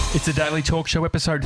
It's a Daily Talk Show, episode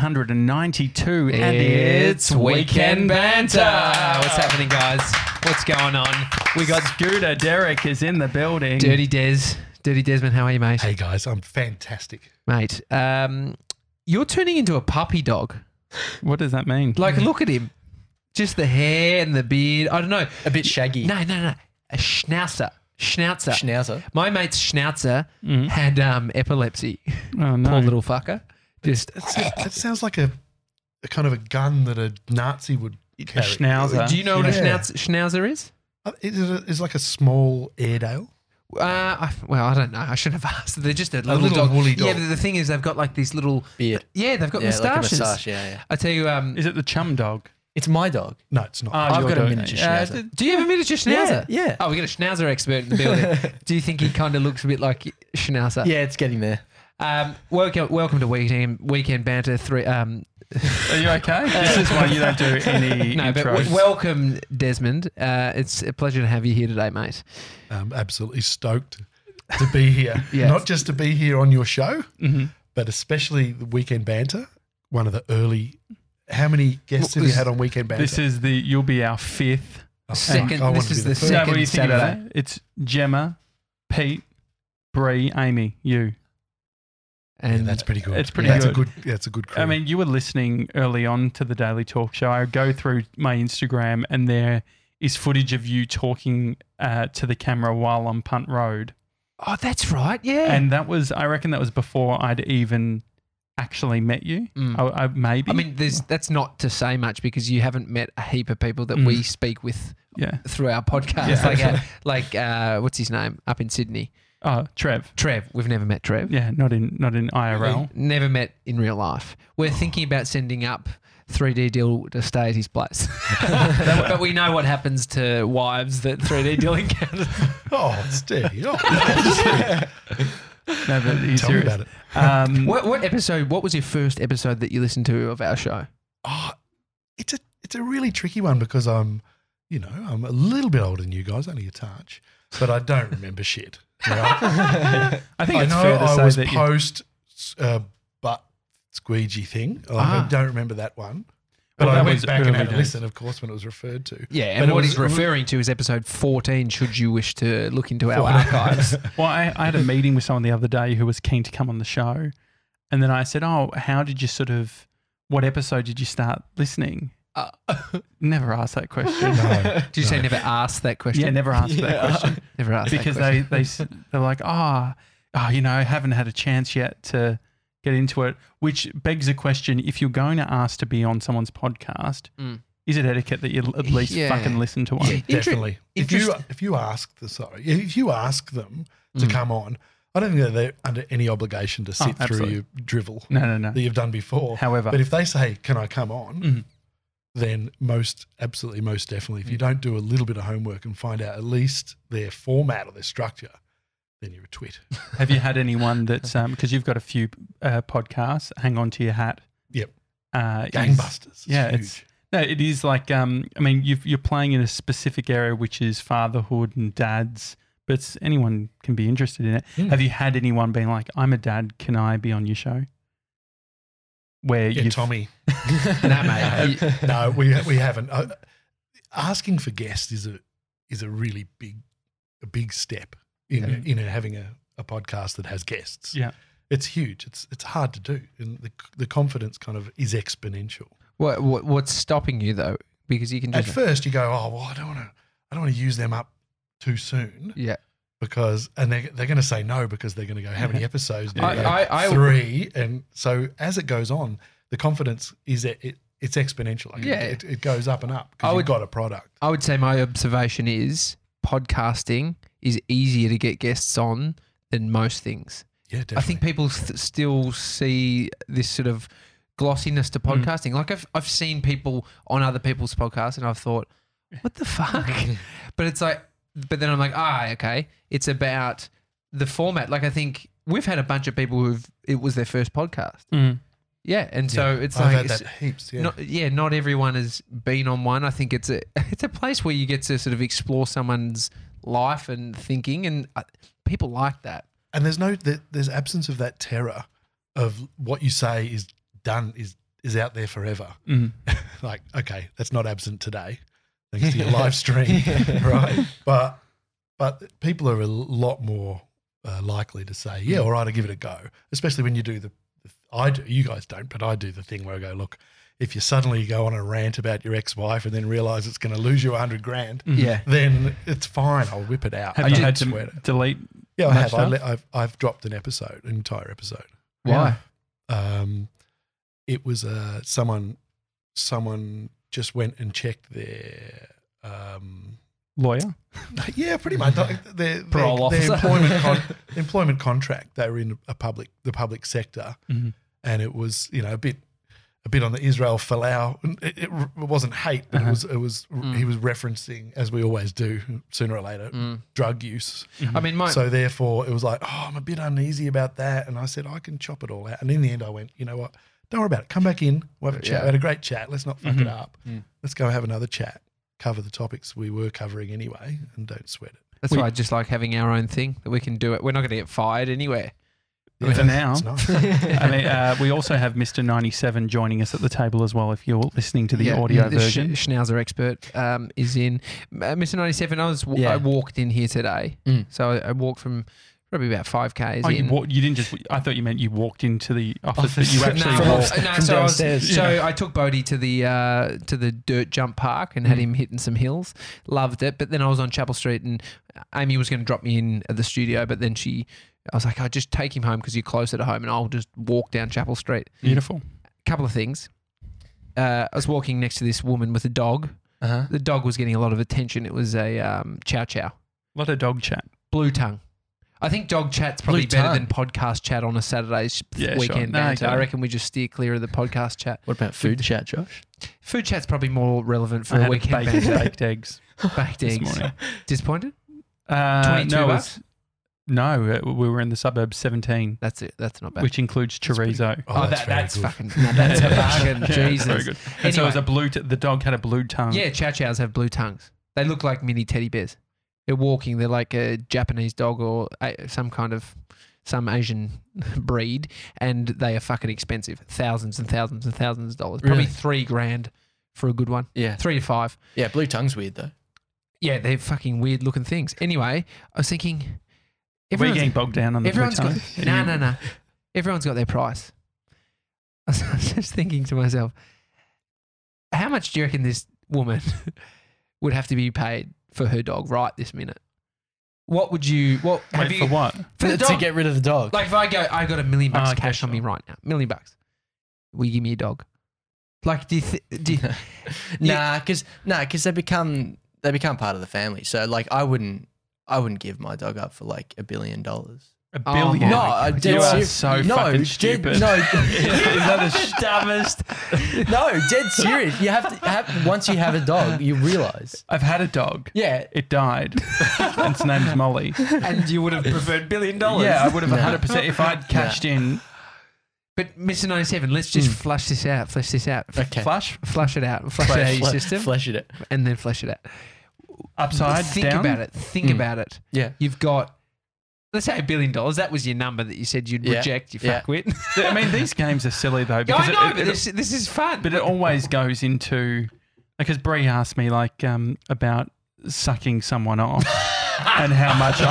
392, and It's Weekend Banter. What's happening, guys? What's going on? We got Scooter. Derek is in the building. Dirty Desmond, how are you, mate? Hey guys, I'm fantastic. Mate, you're turning into a puppy dog. What does that mean? Like, look at him. Just the hair and the beard. I don't know. A bit shaggy. No. A schnauzer. Schnauzer. My mate's schnauzer had epilepsy. Oh, no. Poor little fucker. Just That sounds like a kind of a gun that a Nazi would carry. A schnauzer. Do you know what a Yeah. schnauzer is? It's like a small Airedale. I don't know. I shouldn't have asked. They're just a little, little dog. woolly dog. Yeah, but the thing is, they've got like these little Beard. Yeah, they've got Yeah, like a moustaches. moustache. Yeah. I tell you, Is it the chum dog? It's my dog. No, it's not. I've your got a dog. miniature schnauzer. do you have a miniature schnauzer? Yeah. Oh, we got a schnauzer expert in the building. Do you think he kind of looks a bit like schnauzer? Yeah, it's getting there. Welcome to Weekend Banter 3. Are you okay? This is why you don't do any No, but intros. welcome, Desmond. It's a pleasure to have you here today, mate. I'm absolutely stoked to be here. Yes. Not just to be here on your show, Mhm. but especially the Weekend Banter. One of the early. How many guests have you had on Weekend Banter? You'll be our fifth. Oh, Second- I want this to be is the first. second- No, what do you think of Saturday. that? It's Gemma, Pete, Bree, Amy, you. Yeah, And that's pretty good. It's pretty That's good. That's a good crew. I mean, you were listening early on to the Daily Talk Show. I go through my Instagram and there is footage of you talking to the camera while on Punt Road. oh, that's right. Yeah. And I reckon that was before I'd even actually met you. I maybe. I mean, that's not to say much because you haven't met a heap of people that we speak with yeah. through our podcast. Yeah. Like what's his name up in Sydney? Oh, Trev. Trev. We've never met Trev. Yeah, not in IRL. Never met in real life. We're thinking about sending up 3D Deal to stay at his place. But we know what happens to wives that 3D Deal encounters. oh, steady. Oh, No, but he's tell me serious. about it. What episode? What was your first episode that you listened to of our show? Oh, it's a really tricky one because I'm a little bit older than you guys, only a touch, but I don't remember shit. Right? I think I it's know fair to I say was that post butt squeegee thing. I don't remember that one, but Well, I that went was back and early had a days. listen, of course, when it was referred to. Yeah, But and it what was- he's referring to is episode 14, should you wish to look into our archives. Well, I had a meeting with someone the other day who was keen to come on the show. And then I said, how did you what episode did you start listening? Never asked that question. No, Did you say never asked that question? Yeah, never asked that question. Never asked Because that question. they're like, I haven't had a chance yet to get into it, which begs a question. If you're going to ask to be on someone's podcast, is it etiquette that you at least Yeah. fucking listen to one? Yeah. definitely. If you ask them to come on, I don't think that they're under any obligation to sit through absolutely. your drivel No. that you've done before. However. but if they say, "Can I come on?" then most definitely, if you don't do a little bit of homework and find out at least their format or their structure, then you're a twit. Have you had anyone that's, because you've got a few podcasts, hang on to your hat. Yep. is- Gangbusters. Yeah, huge. it is like, you're playing in a specific area, which is fatherhood and dads, but anyone can be interested in it. Have you had anyone being like, I'm a dad, can I be on your show? Where Yeah, you Tommy. Nah, mate. No, we haven't. Asking for guests is a really big step in having a podcast that has guests. Yeah. It's huge. It's hard to do, and the confidence kind of is exponential. What's stopping you though? Because you can At just first, you go, "Oh, well, I don't want to use them up too soon." yeah. Because they're going to say no because they're going to go, how many episodes? Do you go? I- 3, and so as it goes on, the confidence is it's exponential. Like Yeah. it goes up and up I because would- you've got a product. I would say my observation is podcasting is easier to get guests on than most things. Yeah, definitely. I think people still see this sort of glossiness to podcasting. Like I've seen people on other people's podcasts and I've thought, what the fuck? But then I'm like, okay. It's about the format. Like I think we've had a bunch of people it was their first podcast. Yeah, and so it's I've like had that heaps. Yeah, not everyone has been on one. I think it's a place where you get to sort of explore someone's life and thinking, and people like that. and there's absence of that terror of what you say is done is out there forever. Like, okay, that's not absent today, thanks to your live stream, right? But people are a lot more likely to say, yeah, all right, I'll give it a go. Especially when you do you guys don't, but I do the thing where I go, look, if you suddenly go on a rant about your ex-wife and then realise it's going to lose you $100,000, Yeah. then it's fine. I'll whip it out. Have I you don't had sweat it. to delete? Yeah, I much have. stuff? I've dropped an entire episode. Why? It was someone just went and checked their Lawyer? yeah, pretty much their Parole officer. employment contract. They were in the public sector, and it was a bit on the Israel Folau. It wasn't hate, but it was he was referencing, as we always do sooner or later, drug use. I mean, So therefore, it was like, oh, I'm a bit uneasy about that, and I said I can chop it all out. And in the end, I went, you know what? Don't worry about it. Come back in. We'll have a chat. We had a great chat. Let's not fuck it up. Let's go have another chat. Cover the topics we were covering anyway, and don't sweat it. that's why I just like having our own thing that we can do it. We're not going to get fired anywhere. For now. It's nice. I mean, we also have Mr. 97 joining us at the table as well if you're listening to the audio the version. Schnauzer expert is in. Mr. 97, I walked in here today. So I walked from probably about 5Ks in. You didn't just. I thought you meant you walked into the office, but you actually walked. So I took Bodie to the dirt jump park and had him hitting some hills. Loved it. But then I was on Chapel Street and Amy was going to drop me in at the studio, but then I was like, I'll just take him home because you're closer to home and I'll just walk down Chapel Street. Beautiful. Couple of things. I was walking next to this woman with a dog. The dog was getting a lot of attention. It was a chow chow. A lot of dog chat. Blue tongue. I think dog chat's probably better than podcast chat on a Saturday's weekend banter. I reckon we just steer clear of the podcast chat. What about food chat, Josh? Food chat's probably more relevant for I a had weekend baked banter. eggs. Baked this eggs. morning. Disappointed? No, $22? No, we were in the suburbs 17, That's it. That's not bad. which includes chorizo. That's fucking. No, that's a bargain. Jesus. Very good. And so it was a blue. The dog had a blue tongue. Yeah, chow chows have blue tongues. They look like mini teddy bears. They're walking. They're like a Japanese dog or some Asian breed, and they are fucking expensive. Thousands and thousands and thousands of dollars. Probably Really? $3,000 for a good one. Yeah. 3 to 5. Yeah, blue tongue's weird though. Yeah, they're fucking weird looking things. Anyway, I was thinking. Were you getting bogged down on the blue tongue? No. Everyone's got their price. I was just thinking to myself, how much do you reckon this woman would have to be paid for her dog right this minute? What would you? What have Wait, you for what? for the To dog? get rid of the dog. Like if I got $1 million okay, cash on me sure. right now, $1 million. Will you give me a dog? Like, do you Nah, because they become part of the family. So like, I wouldn't give my dog up for like $1 billion. $1 Oh, billion? no, I you dead are serious. so No, fucking dead- stupid. no. Is that the dumbest? No, dead serious. You have to once you have a dog, you realize. I've had a dog. Yeah. It died. And its name's Molly. And you would have preferred $1 billion. Yeah, I would have No. 100% if I'd cashed in. But Mr. 97, let's just flush this out. Flesh this out. Okay. Flush, Flush it out. Flush it out of your system. Flesh it. And then flesh it out. upside, Think down. about it. Think about it. Yeah. You've got, let's say $1 billion. That was your number that you said you'd Yeah. reject, you Yeah. fuckwit. I mean, these games are silly though. I Because know, but this is fun. but it always goes into, because Brie asked me like about sucking someone off and how much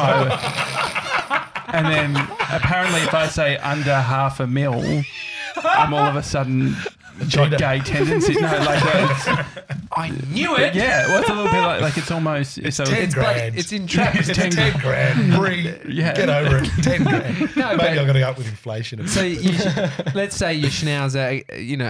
and then apparently if I say under $500,000, I'm all of a sudden got gay tendencies. No, like I knew it. yeah, well, it's a little bit like it's almost It's so 10 grand. It's entrapped. It's 10 grand. Brie, Yeah. get over it. 10 grand. No, Maybe but- I've got to go up with inflation. So let's say your Schnauzer,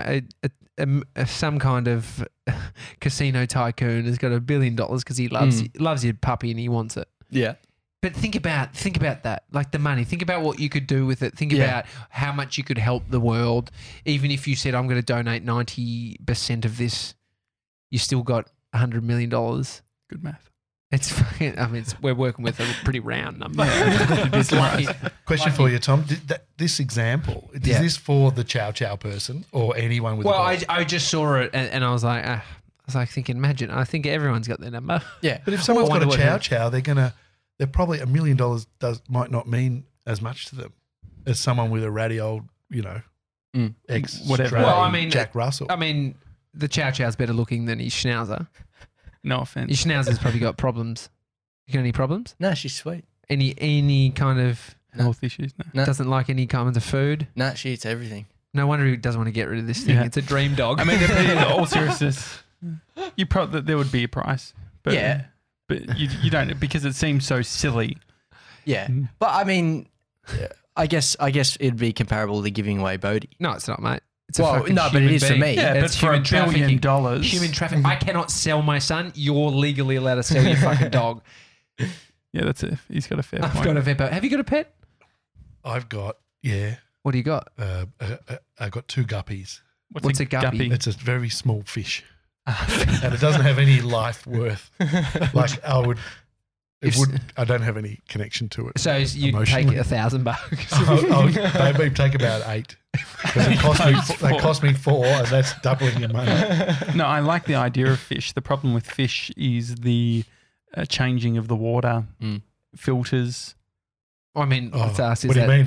some kind of casino tycoon has got $1 billion because he loves your puppy and he wants it. Yeah. But think about that, like the money. Think about what you could do with it. Think about how much you could help the world. Even if you said, I'm going to donate 90% of this, you still got $100 million. good math. It's fucking, I mean, we're working with a pretty round number. It's lucky. Question for you, Tom. This example, is this for the chow chow person or anyone with a Well, dog? I just saw it and I was like, thinking, imagine. I think everyone's got their number. Yeah. But if someone's got wonder a what chow her- chow, they're probably $1 million might not mean as much to them as someone with a ratty old ex Whatever. Well, I mean, Jack Russell. I mean, the Chow Chow's better looking than his Schnauzer. No offense. His Schnauzer's probably got problems. You got any problems? No, she's sweet. Any kind of Health issues. No. No. doesn't like any kinds of food? No, she eats everything. No wonder he doesn't want to get rid of this thing. Yeah. It's a dream dog. I mean, in all seriousness, there would be a price, but Yeah. but you don't, because it seems so silly. Yeah. But I mean, I guess it'd be comparable to giving away Bodhi. no, it's not, mate. It's Well, a fucking no, but it human is for being. me. Yeah, but It's for human $1 billion, trafficking. Human trafficking. I cannot sell my son. You're legally allowed to sell your fucking dog. Yeah, that's it. He's got a fair I've point. got a vet. Have you got a pet? I've got What do you got? I got 2 guppies. What's a guppy? It's a very small fish, and it doesn't have any life worth. Like I don't have any connection to it. So you emotionally. take $1,000. I'll maybe take about 8 because they cost me 4, and that's doubling your money. No, I like the idea of fish. The problem with fish is the changing of the water, filters. I mean, let's ask. What do you mean?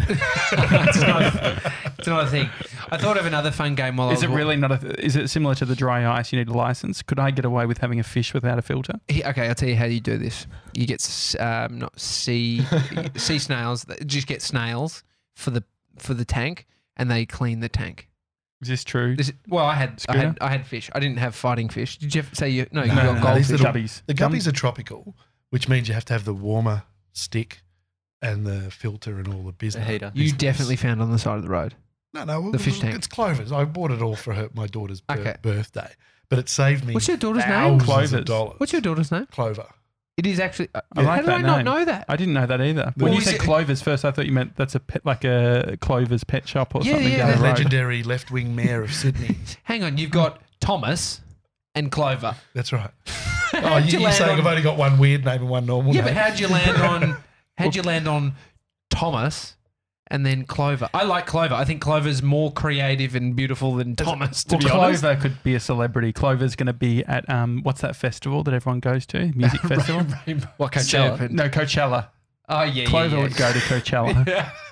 It's another thing. I thought of another fun game while Is it really not is it similar to the dry ice? You need a license. Could I get away with having a fish without a filter? Okay, I'll tell you how you do this. You get not sea snails. Just get snails for the tank, and they clean the tank. Is this true? I had fish. I didn't have fighting fish. Did you say you? No, you No, got no, goldfish. these little- Guppies. The guppies are tropical, which means you have to have the warmer stick and the filter and all the business. The heater. You definitely found on the side of the road. No, The fish tank. It's Clover's. I bought it all for my daughter's Okay. birthday, but it saved me. What's your daughter's name? thousands Clover's. of dollars. What's your daughter's name? Clover? It is actually. I how like did that I not name. know that? I didn't know that either. Well, When you is said it- Clover's first, I thought you meant that's like a Clover's pet shop or Yeah, something yeah, down The the road. legendary left-wing mayor of Sydney. Hang on, you've got Thomas and Clover. That's right. How'd you You're land saying on- I've only got one weird name and one normal Yeah, name? but how'd you land on? How'd you land on Thomas and then Clover? I like Clover. I think Clover's more creative and beautiful than Thomas. To Well, be honest, Clover could be a celebrity. Clover's going to be at what's that festival that everyone goes to? Music festival? what Coachella? No, Coachella. Oh yeah, Clover yeah, would go to Coachella.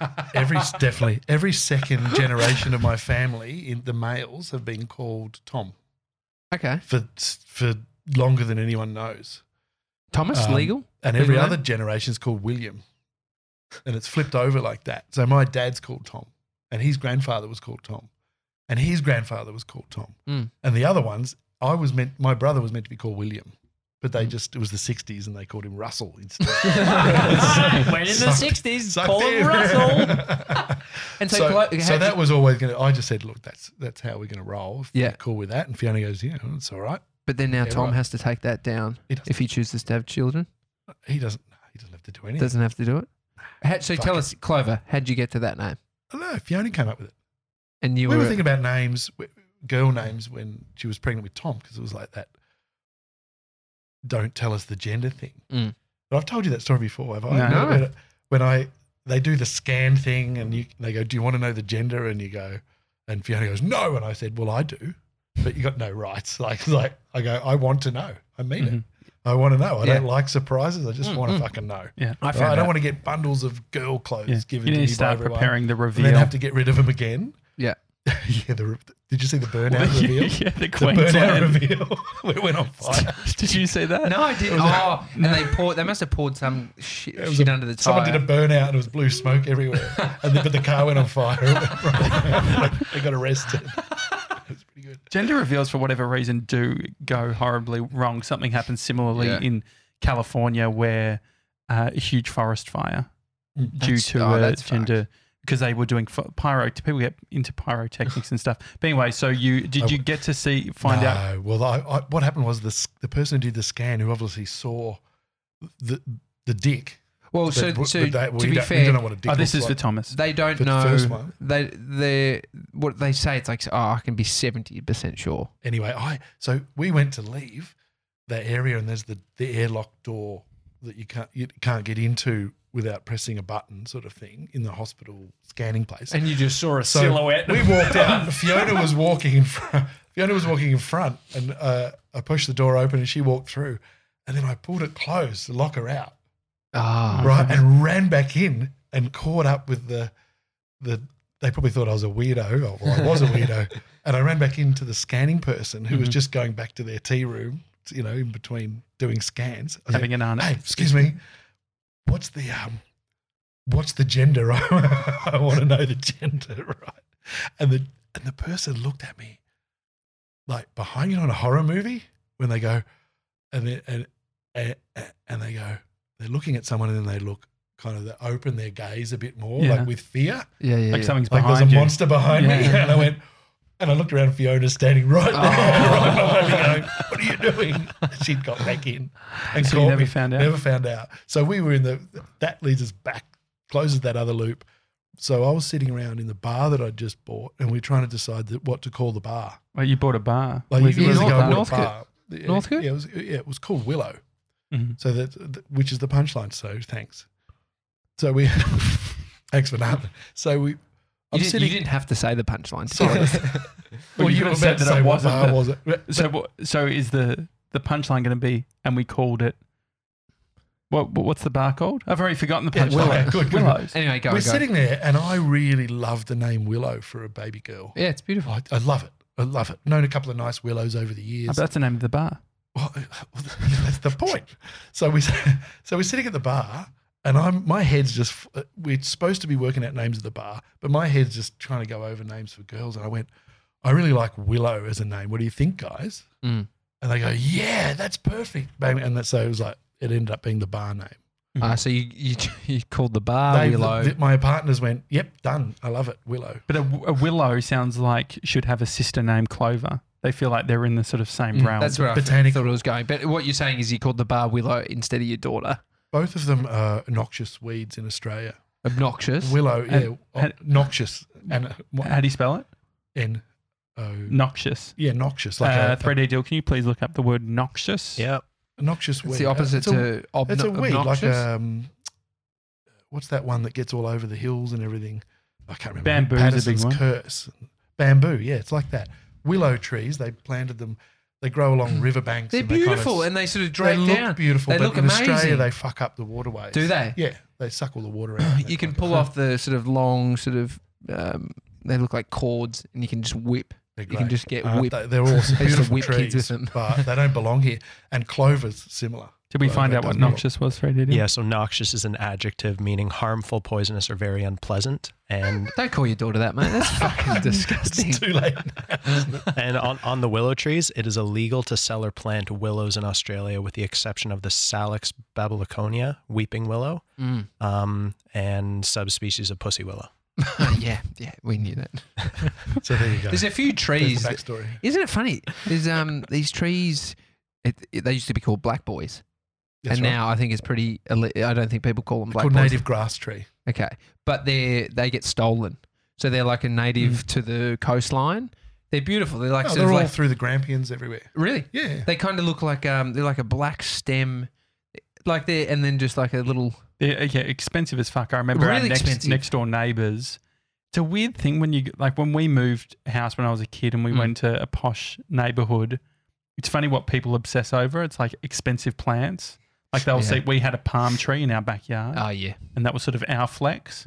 Every second generation of my family, the males, have been called Tom Okay, for longer than anyone knows. Thomas legal. And every Legal other name? generation's called William. And it's flipped over like that. So my dad's called Tom, and his grandfather was called Tom, and his grandfather was called Tom. Mm. And the other ones, my brother was meant to be called William, but it was the 60s and they called him Russell instead. When in the Sucked- 60s, sucked call him in. Russell. And So that was always going to, I just said, look, that's how we're going to roll. If Yeah. you're cool with that. And Fiona goes, yeah, it's all right. But then now Yeah, Tom right. has to take that down He doesn't. if he chooses to have children. He doesn't have to do anything. Doesn't have to do it. So Fuck tell it. us, Clover, how'd you get to that name? I don't know. Fiona came up with it. And you We were were thinking about names, girl names, when she was pregnant with Tom, because it was like that. Don't tell us the gender thing. Mm. But I've told you that story before, have I? No. When they do the scan thing, and they go, "Do you want to know the gender?" And you go, and Fiona goes, "No," and I said, "Well, I do, but you got no rights." Like I go, "I want to know. I mean it. I want to know. I Yeah. don't like surprises. I just want to fucking know. Yeah. I Right? found I don't out. want to get bundles of girl clothes Yeah. given You to need me to by start everyone, preparing the and reveal. then have to get rid of them again. Yeah. Yeah, did you see the burnout reveal? Yeah, the The burnout Queensland. reveal. We went on fire. Did you see that? No, I didn't. Oh, and they must have poured some shit It was under the tire. Someone did a burnout and it was blue smoke everywhere. But the car went on fire. They got arrested. It was pretty good. Gender reveals, for whatever reason, do go horribly wrong. Something happened similarly Yeah. in California where a huge forest fire due to that's gender, because they were doing people get into pyrotechnics and stuff. But anyway, so did you get to find out? No. Well, what happened was the person who did the scan, who obviously saw the dick. Well, but- so but to we be don't fair, know what a dick Oh, this looks is for like. Thomas. they don't For the know. first one. They what they say. It's like, I can be 70% sure. Anyway, so we went to leave that area, and there's the airlock door that you can't get into without pressing a button, sort of thing, in the hospital scanning place. And you just saw a So we walked out. And Fiona was walking in front. And I pushed the door open, and she walked through. And then I pulled it closed to lock her out, Ah, right, and ran back in and caught up with the they probably thought I was a weirdo. Oh, well, I was a weirdo. And I ran back into the scanning person who was just going back to their tea room, you know, in between doing scans. I Having said, an aunt. hey, excuse me, what's the gender? I want to know the gender, right? And the person looked at me like behind, you know, in a horror movie when they go and they go, they're looking at someone and then they look kind of, they open their gaze a bit more, like with fear. Yeah, yeah. Like something's Like behind there's a you. monster behind me. And I went, and I looked around, Fiona's standing right there, right behind me going, what are you doing? She'd got back in and So you called never me. found out? Never found out. So we were that leads us back, closes that other loop. So I was sitting around in the bar that I'd just bought and we were trying to decide what to call the bar. Well, you bought a bar. Like Was- years was it ago, I bought Northcote? a bar. Yeah, Northcote? Yeah, it was called Willow. Mhm. So which is the punchline. So thanks. So we, thanks for nothing. So we, You didn't have to say the punchline. Sorry. Well, you were could have said about to that say it what wasn't bar the- was it? So is the punchline going to be, and we called it, what's the bar called? I've already forgotten the Yeah, punchline. Willow. Good. Willows. Anyway, go. We're go. sitting there, and I really love the name Willow for a baby girl. Yeah, it's beautiful. I love it. I love it. Known a couple of nice Willows over the Oh, years. but that's the name of the bar. Well, that's the point. So we're sitting at the bar, and my head's just. We're supposed to be working out names of the bar, but my head's just trying to go over names for girls. And I went, I really like Willow as a name. What do you think, guys? Mm. And they go, yeah, that's perfect, baby. And so it was like it ended up being the bar name. So you called the bar Willow. My partners went, yep, done. I love it, Willow. But a willow sounds like should have a sister named Clover. They feel like they're in the sort of same realm. That's where I Botanical. thought it was going. But what you're saying is you called the bar Willow instead of your daughter. Both of them are noxious weeds in Australia. Obnoxious. Willow, And- noxious. And How do you spell it? N-O. Noxious. Yeah, noxious. Like a 3D deal. Can you please look up the word noxious? Yep. noxious weed. It's the opposite It's a- to It's a weed, like obnoxious. what's that one that gets all over the hills and everything? I can't remember. Bamboo is a big Patterson's one. Curse. Bamboo, yeah, it's like that. Willow trees, they planted them. They grow along riverbanks. They're and they kind of- beautiful and they sort of they drag look down. beautiful, They but look in Australia amazing. they fuck up the waterways. Do they? Yeah, they suck all the water out. You can pull off the sort of long sort of. They look like cords, and you can just whip. They're You can great. just get whipped. They're awesome, I used to beautiful whip trees, kids with them. but they don't belong here. And clover's similar. Did we Well, find that out what does not- noxious was, 3D deal? Yeah, so noxious is an adjective meaning harmful, poisonous, or very unpleasant. And Don't call your daughter that, mate. That's fucking disgusting. It's too late now, isn't it? and on the willow trees, it is illegal to sell or plant willows in Australia, with the exception of the Salix babylonia, weeping willow, Mm. and subspecies of pussy willow. yeah, we knew that. So there you go. There's a few There's trees. the backstory. Isn't it funny? There's these trees. They used to be called black boys, That's and right. now I think it's pretty. I don't think people call them black Called boys. native grass tree. Okay, but they get stolen, so they're like a native to the coastline. They're beautiful. They're like Oh, sort they're of all like through the Grampians everywhere. really. Yeah. They kind of look like they're like a black stem, like they're and then just like a little. Yeah, expensive as fuck. I remember Really our expensive. next door neighbours. It's a weird thing when we moved house when I was a kid and we went to a posh neighbourhood. It's funny what people obsess over. It's like expensive plants. Like they'll say we had a palm tree in our backyard, Oh yeah, and that was sort of our flex.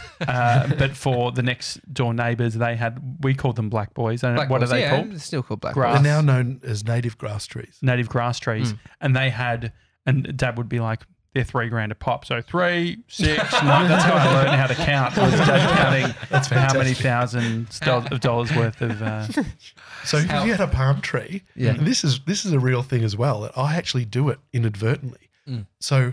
But for the next door neighbours, we called them black boys. And black what boys, are they yeah, called? It's still called black Grass. boys. They're now known as native grass trees. Native grass trees. And they had, and Dad would be like, they're $3,000 a pop. So 3, 6, 9. That's how I learned how to count. Was Dad counting how many thousands of dollars worth of. So if you had a palm tree, Yeah. and this is a real thing as well, that I actually do it inadvertently. So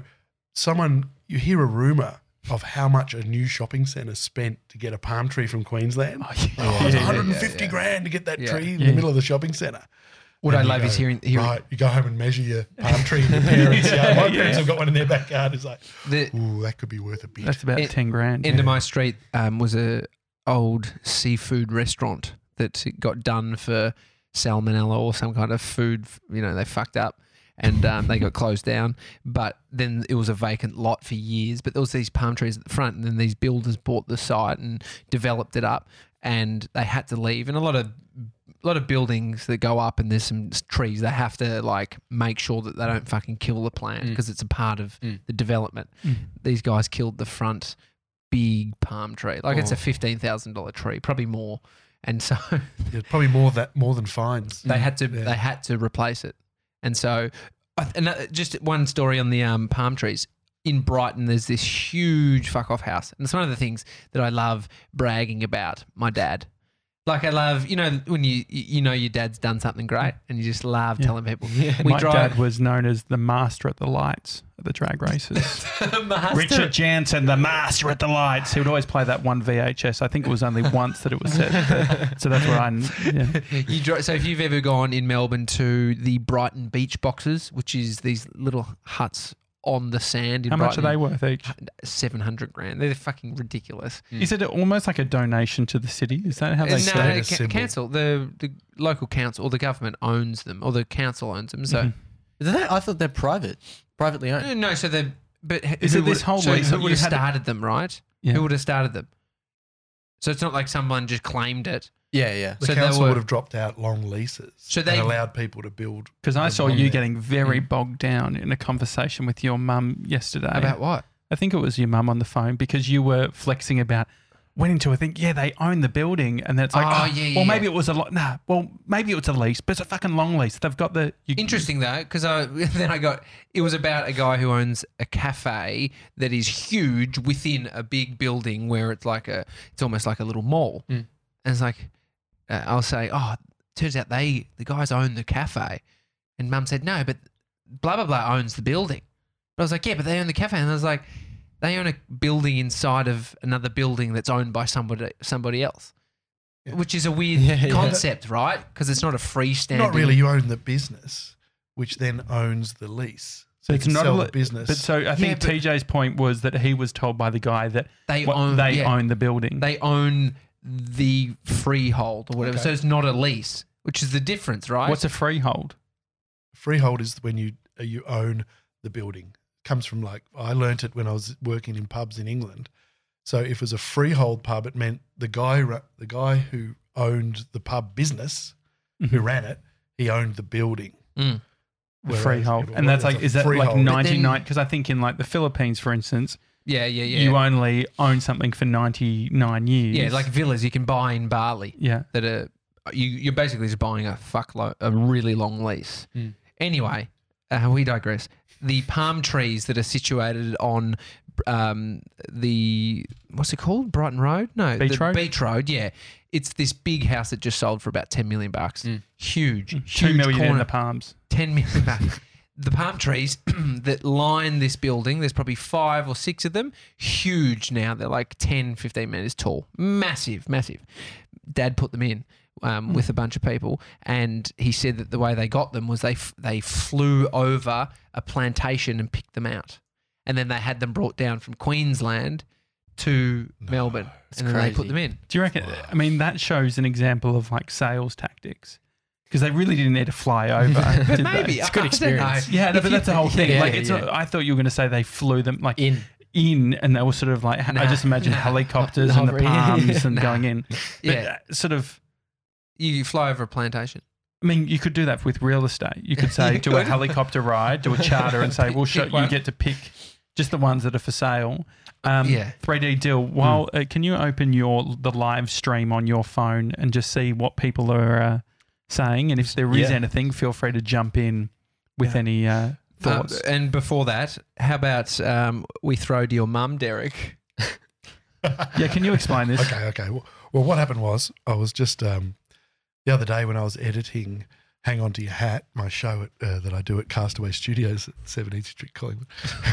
you hear a rumour of how much a new shopping centre spent to get a palm tree from Queensland. It's Yeah. 150 grand to get that Yeah. tree in the middle of the shopping centre. What And I you love go, is hearing Right, you go home and measure your palm tree in your parents' yard. My parents have got one in their backyard. It's like, the ooh, that could be worth a bit. That's about 10 grand. end of my street was a old seafood restaurant that got done for salmonella or some kind of food. They fucked up. And they got closed down, but then it was a vacant lot for years. But there was these palm trees at the front, and then these builders bought the site and developed it up, and they had to leave. And a lot of buildings that go up, and there's some trees, they have to like make sure that they don't fucking kill the plant because it's a part of the development. These guys killed the front big palm tree. Like it's a $15,000 tree, probably more. And so Yeah, probably more than fines. they had to replace it. And so, and just one story on the palm trees. In Brighton, there's this huge fuck off house. And it's one of the things that I love bragging about my dad. Like I love, when you know your dad's done something great and you just love telling people. My dad was known as the master at the lights at the drag races. Richard Jansen, the master at the lights. He would always play that one VHS. I think it was only once that it was set. So that's where So if you've ever gone in Melbourne to the Brighton beach boxes, which is these little huts on the sand in How much Brighton, are they worth each? $700,000. They're fucking ridiculous. Is it almost like a donation to the city? Is that how they say it? No, council, the local council or the government owns them, or the council owns them. So I thought they're privately owned. no, so they. But Is it this whole lease who that would you have had it- started them, right? Yeah. Who would have started them? So it's not like someone just claimed it. Yeah. The So they council were- would have dropped out long leases and allowed people to build. Because I them saw on you there. getting very bogged down in a conversation with your mum yesterday. About what? I think it was your mum on the phone because you were flexing about, went into a thing, they own the building. And then it's like, maybe it was maybe it was a lease, but it's a fucking long lease. They've got the... Interesting though, because it was about a guy who owns a cafe that is huge within a big building where it's almost like a little mall. And it's like, I'll say, turns out the guys own the cafe. And Mum said, no, but blah, blah, blah owns the building. But I was like, yeah, but they own the cafe. And I was like, they own a building inside of another building that's owned by somebody else, which is a weird concept, right? Because it's not a freestanding. Not really. You own the business, which then owns the lease. So it's you can not sell a the business. But so I think TJ's point was that he was told by the guy that They own the building. They own the freehold or whatever. Okay. So it's not a lease, which is the difference, right? What's a freehold? Freehold is when you own the building. Comes from I learnt it when I was working in pubs in England. So if it was a freehold pub, it meant the guy who owned the pub business, who ran it, he owned the building. Whereas Freehold. if it And that's was like, a is that like freehold- 99? Because I think in like the Philippines, for instance, Yeah. you only own something for 99 years. Yeah, like villas you can buy in Bali. Yeah. That are you're basically just buying a really long lease. Anyway, we digress. The palm trees that are situated on what's it called? Brighton Road? No, Beach Road? Beach Road. Yeah, it's this big house that just sold for about $10 million. Huge, 2 million corner. in the palms. 10 million bucks. The palm trees that line this building, there's probably 5 or 6 of them. Huge now. They're like 10, 15 meters tall. Massive. Dad put them in with a bunch of people, and he said that the way they got them was they flew over a plantation and picked them out. And then they had them brought down from Queensland to Melbourne, and then they put crazy. them in. Do you reckon? I mean, that shows an example of like sales tactics. Because they really didn't need to fly over. But did maybe. they? It's good experience. Yeah, no, but that's the whole thing. Yeah, like, yeah, it's yeah. Not, I thought you were going to say they flew them like In. and they were sort of like, I just imagine helicopters and the Hovering. palms and Nah. going in. But Yeah. sort of, You fly over a plantation. I mean, you could do that with real estate. You could say, You do a could. helicopter ride, do a charter and say, we'll show Pick you one. get to pick just the ones that are for sale. Yeah. 3D Dill, while, can you open the live stream on your phone and just see what people are saying? And if there is anything, feel free to jump in with any thoughts. And before that, how about we throw to your mum, Derek? Yeah, can you explain this? Okay. Well, what happened was I was just the other day when I was editing Hang On to Your Hat, my show that I do at Castaway Studios at 7 East Street, Collingwood.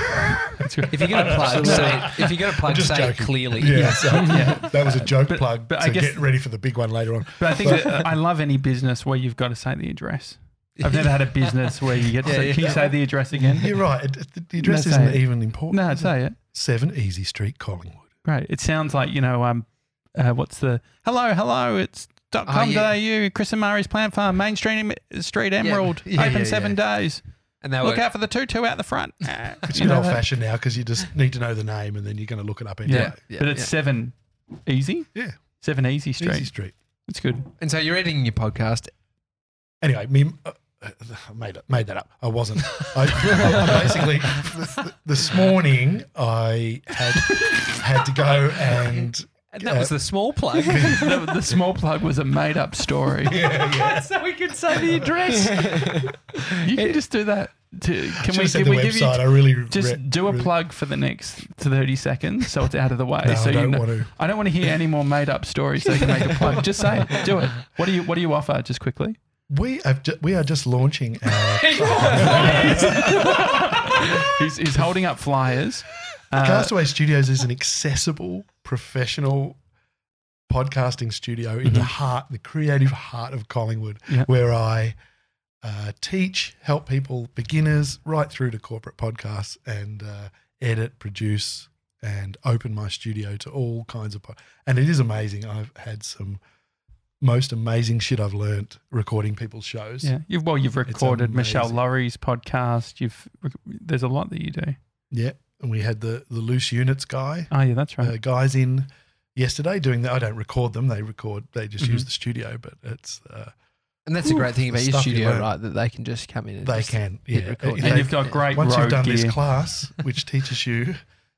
If you're going to plug, say it clearly. Yeah, that was a joke plug but to I guess- get ready for the big one later on. But I think that I love any business where you've got to say the address. I've never had a business where you get to say, can you say the address again? You're right. The address No, say isn't it. even important. No, is it? say it. 7 Easy Street, Collingwood. Great. It sounds like, what's the, hello, it's .com.au, Chris and Murray's Plant Farm, Main Street Emerald, open 7 days. And they Look were, out for the tutu out the front. It's a bit old fashioned now because you just need to know the name and then you're going to look it up anyway. But it's 7 Easy? Yeah. 7 Easy Street. Easy Street. It's good. And so you're editing your podcast. Anyway, I made that up. I wasn't. I basically this morning I had to go and that was the small plug. The small plug was a made up story. yeah. So we could say the address. You can just do that. Can we said give the you website? I really just do a plug for the next 30 seconds so it's out of the way. No, so I don't you know, want to. I don't want to hear any more made up stories. So you can make a plug. Just say it. Do it. What do you offer? Just quickly. We are just launching our He's holding up flyers. Castaway Studios is an accessible, professional podcasting studio in the creative heart of Collingwood, where I teach, help people, beginners, right through to corporate podcasts, and edit, produce, and open my studio to all kinds of and it is amazing. I've had some most amazing shit I've learnt recording people's shows. Yeah, you've recorded Michelle Laurie's podcast. There's a lot that you do. Yeah, and we had the loose units guy. Oh yeah, that's right. Guys in yesterday doing that. I don't record them; they just use the studio. But it's and that's the great thing about your stuff studio, right? That they can just come in and And you've got great once you've done gear. this class, which teaches you.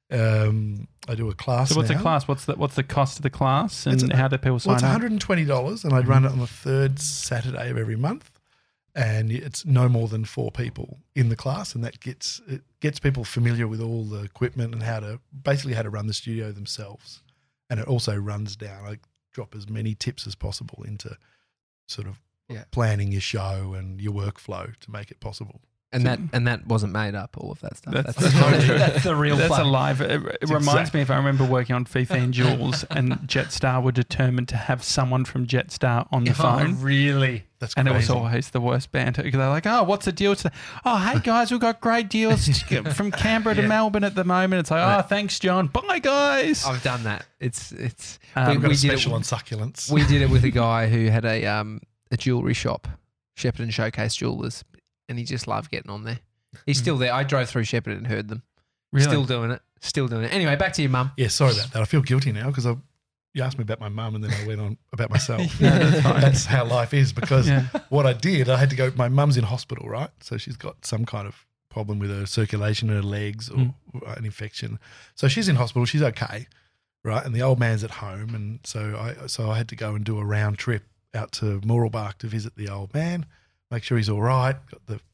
I do a class. So what's now. the class? What's the cost of the class, and how do people sign up? It's $120, and I'd run it on the third Saturday of every month, and it's no more than 4 people in the class, and that gets people familiar with all the equipment and how to run the studio themselves, and it also runs down. I drop as many tips as possible into sort of planning your show and your workflow to make it possible. And that wasn't made up, all of that stuff. That's the real That's plug. alive. It reminds me if I remember working on FIFA and Jules, and Jetstar were determined to have someone from Jetstar on the phone. Really? That's and crazy. it was always the worst banter because they're like, "Oh, what's the deal today? Oh, hey guys, we've got great deals from Canberra to Melbourne at the moment." It's like, "Oh, thanks, John. Bye, guys." I've done that. It's we've got a special on succulents. We did it with a guy who had a jewellery shop, Shepparton Showcase Jewellers. And he just loved getting on there. He's still there. I drove through Shepparton and heard them. Really? Still doing it. Anyway, back to your mum. Yeah, sorry about that. I feel guilty now because you asked me about my mum and then I went on about myself. That's fine. That's how life is because what I did, I had to go, my mum's in hospital, right? So she's got some kind of problem with her circulation in her legs or an infection. So she's in hospital. She's okay, right? And the old man's at home. And so I had to go and do a round trip out to Mooroolbark to visit the old man. Make sure he's all right, got the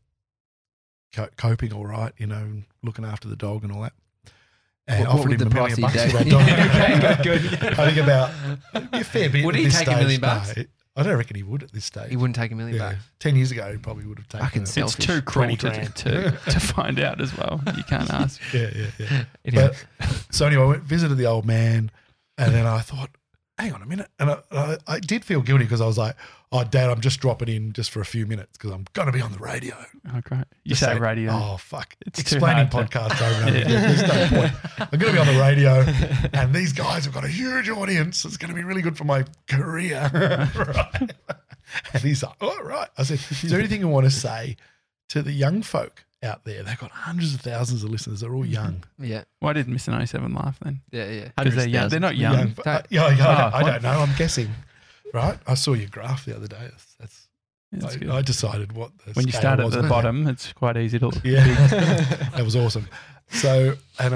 coping all right, looking after the dog and all that. And offered him $1 million for that dog. Good. I think about a fair bit. Would at he this take stage. $1 million bucks? No, I don't reckon he would at this stage. He wouldn't take $1 million bucks. 10 years ago, he probably would have taken Fucking it. selfish. It's too cruel 20 to find out as well. You can't ask. Yeah. Anyway. But, so anyway, I went visited the old man, and then I thought, hang on a minute. And I did feel guilty because I was like, oh, Dad, I'm just dropping in just for a few minutes because I'm going to be on the radio. Oh, great. You say radio. Oh, fuck. It's too explaining hard podcasts over and over again. There's no point. I'm going to be on the radio, and these guys have got a huge audience. It's going to be really good for my career. Right. And he's like, oh, right. I said, is there anything you want to say to the young folk out there? They've got hundreds of thousands of listeners. They're all young. Yeah. Why did Mr. 07 laugh then? Yeah. Because they're young. They're not young. I don't know. I'm guessing. Right? I saw your graph the other day. That's good. I decided what the When you scale start at was. the bottom, it's quite easy to look. Yeah, that was awesome. So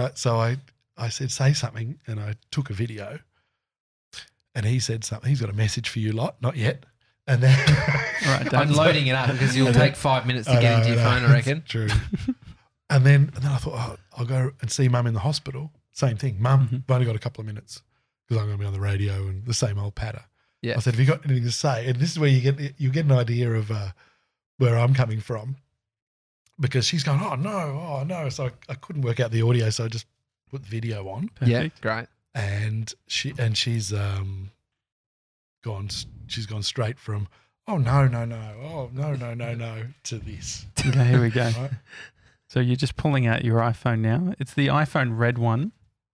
I said, say something, and I took a video, and he said something. He's got a message for you lot, not yet. And then Right, I'm loading it up because you'll take 5 minutes to get into your phone, I reckon. True. and then I thought, oh, I'll go and see Mum in the hospital. Same thing, Mum. I've only got a couple of minutes because I'm going to be on the radio and the same old patter. Yeah. I said, have you got anything to say? And this is where you get an idea of where I'm coming from, because she's going, oh no. So I couldn't work out the audio, so I just put the video on. Perfect. Yeah, great. And she's gone straight from oh no to this. Okay, here we go. Right? So you're just pulling out your iPhone now. It's the iPhone red one.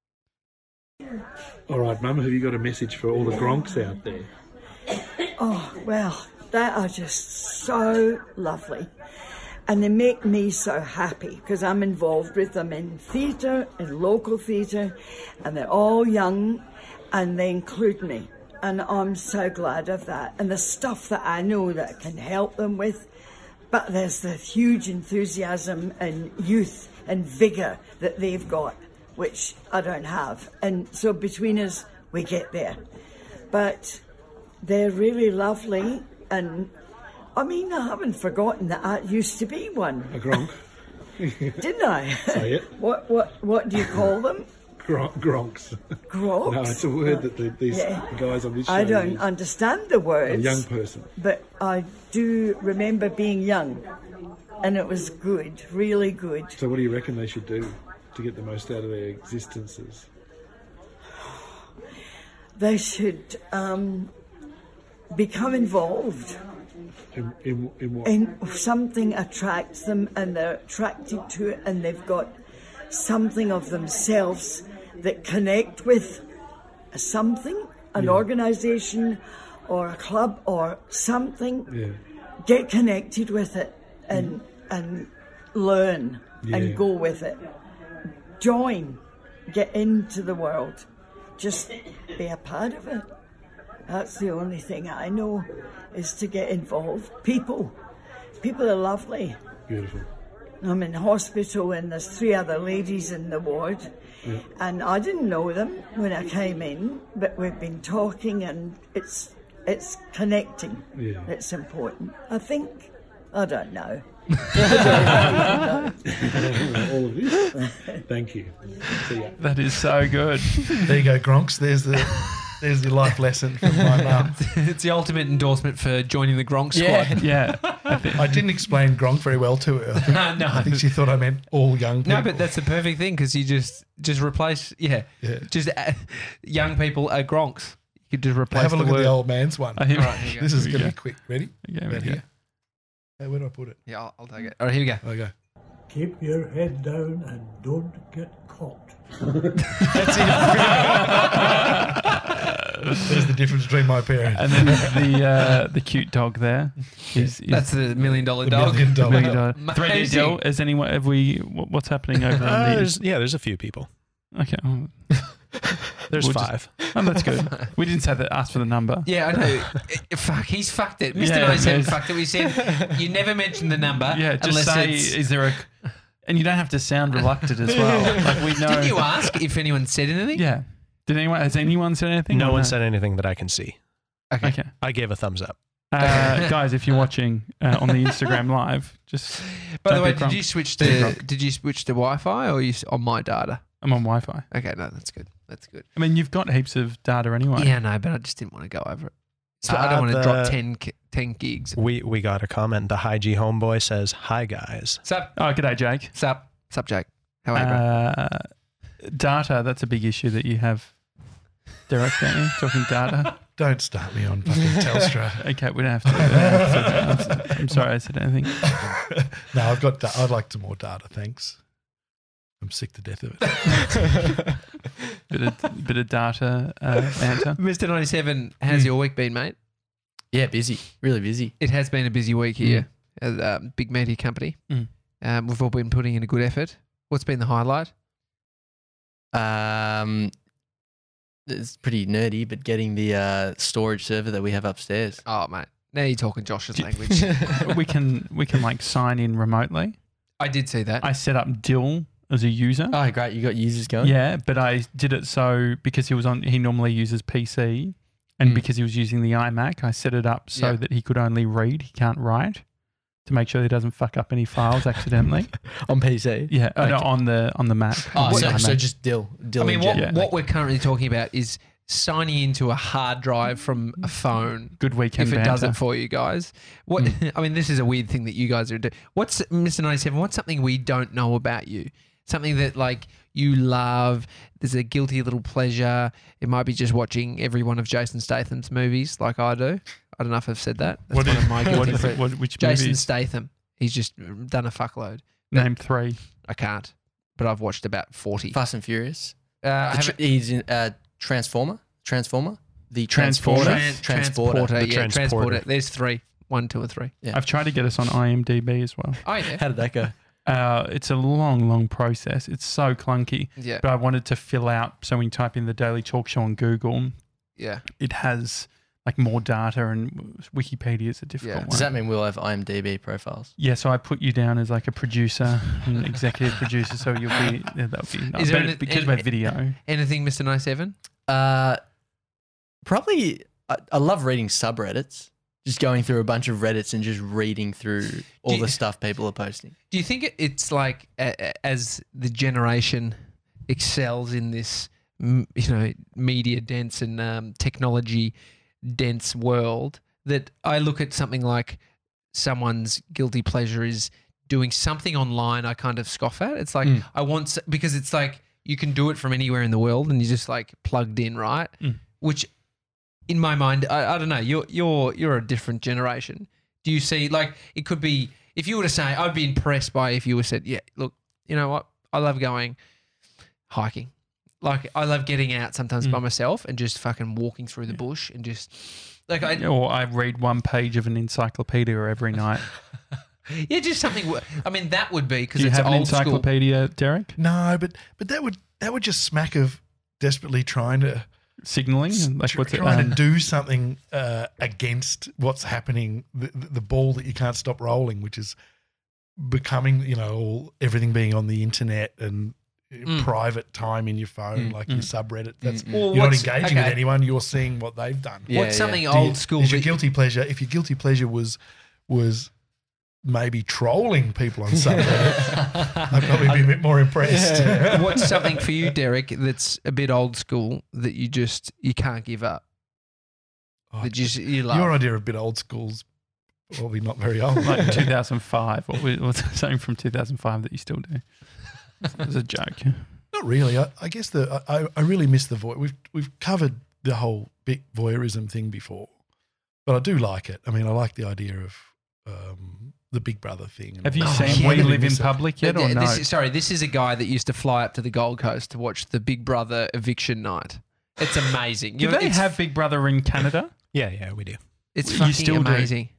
All right, Mum, have you got a message for all the gronks out there? Oh, well, they are just so lovely. And they make me so happy because I'm involved with them in theatre, in local theatre, and they're all young and they include me. And I'm so glad of that. And the stuff that I know that can help them with, but there's the huge enthusiasm and youth and vigour that they've got, which I don't have. And so between us, we get there. But they're really lovely, and I mean, I haven't forgotten that I used to be one. A gronk. Didn't I? Say it. What do you call them? Gronks. Gronks? No, it's a word that these guys on this show I don't use. understand the words. A young person. But I do remember being young, and it was good, really good. So what do you reckon they should do to get the most out of their existences? They should become involved. In what? And something attracts them, and they're attracted to it, and they've got something of themselves that connect with something, an organisation or a club or something. Yeah. Get connected with it and learn and go with it. Join, get into the world, just be a part of it. That's the only thing I know, is to get involved. People are lovely. Beautiful. I'm in hospital and there's 3 other ladies in the ward, and I didn't know them when I came in, but we've been talking, and it's connecting. Yeah. It's important. I think, I don't know. All of this. Thank you. See ya. That is so good. There you go, Gronks. There's the life lesson from my mum. It's the ultimate endorsement for joining the Gronk squad. Yeah. I didn't explain Gronk very well to her. I think she thought I meant all young people. No, but that's the perfect thing, because you just replace, just young people are Gronks. You could just replace have a look the at word. the old man's one. All right, here you go. This is Here we going to go. be quick. Ready? Yeah, About here. here. Hey, where do I put it? Yeah, I'll take it. All right, here we go. There we go. Keep your head down and don't get caught. There's the difference between my parents. And then the cute dog there is That's the $1 million dog. $1 million dog. Amazing. Dill, is anyone? Have we? What's happening over on the? There's a few people. Okay. There's We'll 5. Oh, that's good. We didn't say that. Ask for the number. Yeah, I know. Fuck, he's fucked it. Mr. Yeah, 97 there's- fucked it. We said you never mention the number. Yeah. Just unless say, it's. is there a? And you don't have to sound reluctant as well. Like we know. Didn't you ask if anyone said anything? Yeah. Has anyone said anything? No or one said anything that I can see. Okay. I gave a thumbs up. Guys, if you're watching on the Instagram live, just By the don't way, be drunk. did you switch Be to drunk. Wi-Fi, or are you on my data? I'm on Wi-Fi. Okay, no, that's good. That's good. I mean, you've got heaps of data anyway. Yeah, no, but I just didn't want to go over it. So I don't want to drop 10 gigs. We got a comment. The High G homeboy says, "Hi guys." Sup, Oh, g'day, Jake. sup, Jake. How are you, bro? Data, that's a big issue that you have. Derek, don't you? Talking data. Don't start me on fucking Telstra. Okay, we don't have to do that. I'm sorry I said anything. No, I'd like some more data, thanks. I'm sick to death of it. Bit of data banter. Mr. 97, how's your week been, mate? Yeah, busy, really busy. It has been a busy week here at Big Media Company. Mm. We've all been putting in a good effort. What's been the highlight? It's pretty nerdy, but getting the storage server that we have upstairs. Oh, mate. Now you're talking Josh's language. we can like sign in remotely. I did see that. I set up Dill as a user. Oh, great! You got users going. Yeah, but I did it so because he normally uses PC, and because he was using the iMac, I set it up so that he could only read, he can't write, to make sure he doesn't fuck up any files accidentally. On PC. Yeah, no, on the Mac. Oh, on the so iMac. just Dill. I mean, in general. what we're currently talking about is signing into a hard drive from a phone. Good weekend If it banter. does it for you guys. What I mean, this is a weird thing that you guys are doing. What's Mr. 97? What's something we don't know about you? Something that like you love. There's a guilty little pleasure. It might be just watching every one of Jason Statham's movies, like I do. I don't know if I've said that. That's one of my guilty pleasures. Which Jason movies? Statham. He's just done a fuckload. Name 3. I can't, but I've watched about 40. Fast and Furious. I haven't- He's in Transformer. The Transporter. Transporter. The Yeah, Transporter. Transporter. There's 3. 1, 2, and 3. Yeah. I've tried to get us on IMDb as well. Oh, yeah. How did that go? It's a long process. It's so clunky. Yeah. But I wanted to fill out, so when you type in the Daily Talk Show on Google, Yeah. it has like more data, and Wikipedia is a difficult Yeah. one. Does that mean we'll have IMDb profiles? Yeah, so I put you down as like a producer, an executive producer, so you'll be that'll be nice. Is there But because we're video. Anything, Mr. Nice Evan? Probably, I love reading subreddits. Just going through a bunch of Reddits and just reading through all the stuff people are posting. Do you think it's like as the generation excels in this, media dense and technology dense world, that I look at something like someone's guilty pleasure is doing something online I kind of scoff at? It's like because it's like you can do it from anywhere in the world and you're just like plugged in, right? Which in my mind, I don't know. You're a different generation. Do you see, like, it could be, if you were to say, I'd be impressed by if you were said, yeah, look, you know what? I love going hiking. Like, I love getting out sometimes by myself and just fucking walking through the bush and just like Or I read one page of an encyclopedia every night. yeah, just something. I mean, that would be because Do you it's have an old school. encyclopedia, Derek? No, but that would just smack of desperately trying to Signaling? Like what's it? trying to do something against what's happening, the ball that you can't stop rolling, which is becoming, everything being on the internet and private time in your phone, like your subreddit. That's Well, you're not what's- engaging with okay. anyone. You're seeing what they've done. Yeah, What's something Do you- old school? Is your that- guilty pleasure? If your guilty pleasure was maybe trolling people on subreddit, I'd probably be a bit more impressed. What's something for you, Derek, that's a bit old school that you can't give up? Oh, That you love? Your idea of a bit old school's probably not very old. Like 2005. What's something from 2005 that you still do? It was a joke. Not really. I guess I really miss the voice. We've covered the whole big voyeurism thing before, but I do like it. I mean, I like the idea of the Big Brother thing. and Have you all that. seen I We really Live in miss it. Public yet or no? This is a guy that used to fly up to the Gold Coast to watch the Big Brother eviction night. It's amazing. Do they have Big Brother in Canada? Yeah, we do. It's You fucking still do? amazing.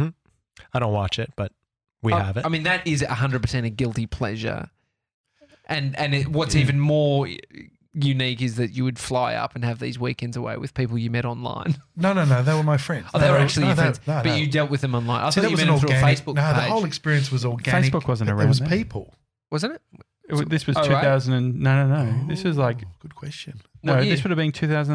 I don't watch it, but we have it. I mean, that is 100% a guilty pleasure. And what's even more unique is that you would fly up and have these weekends away with people you met online. No, they were my friends. Oh, they were actually no, your friends, no, but no. you dealt with them online. I See, thought that you was met an them through a organic. Facebook No, the page. whole experience was organic. Facebook wasn't It around was then. people. Wasn't it? This was Oh, right. 2000 and no. This was like Good question. no. What year? This would have been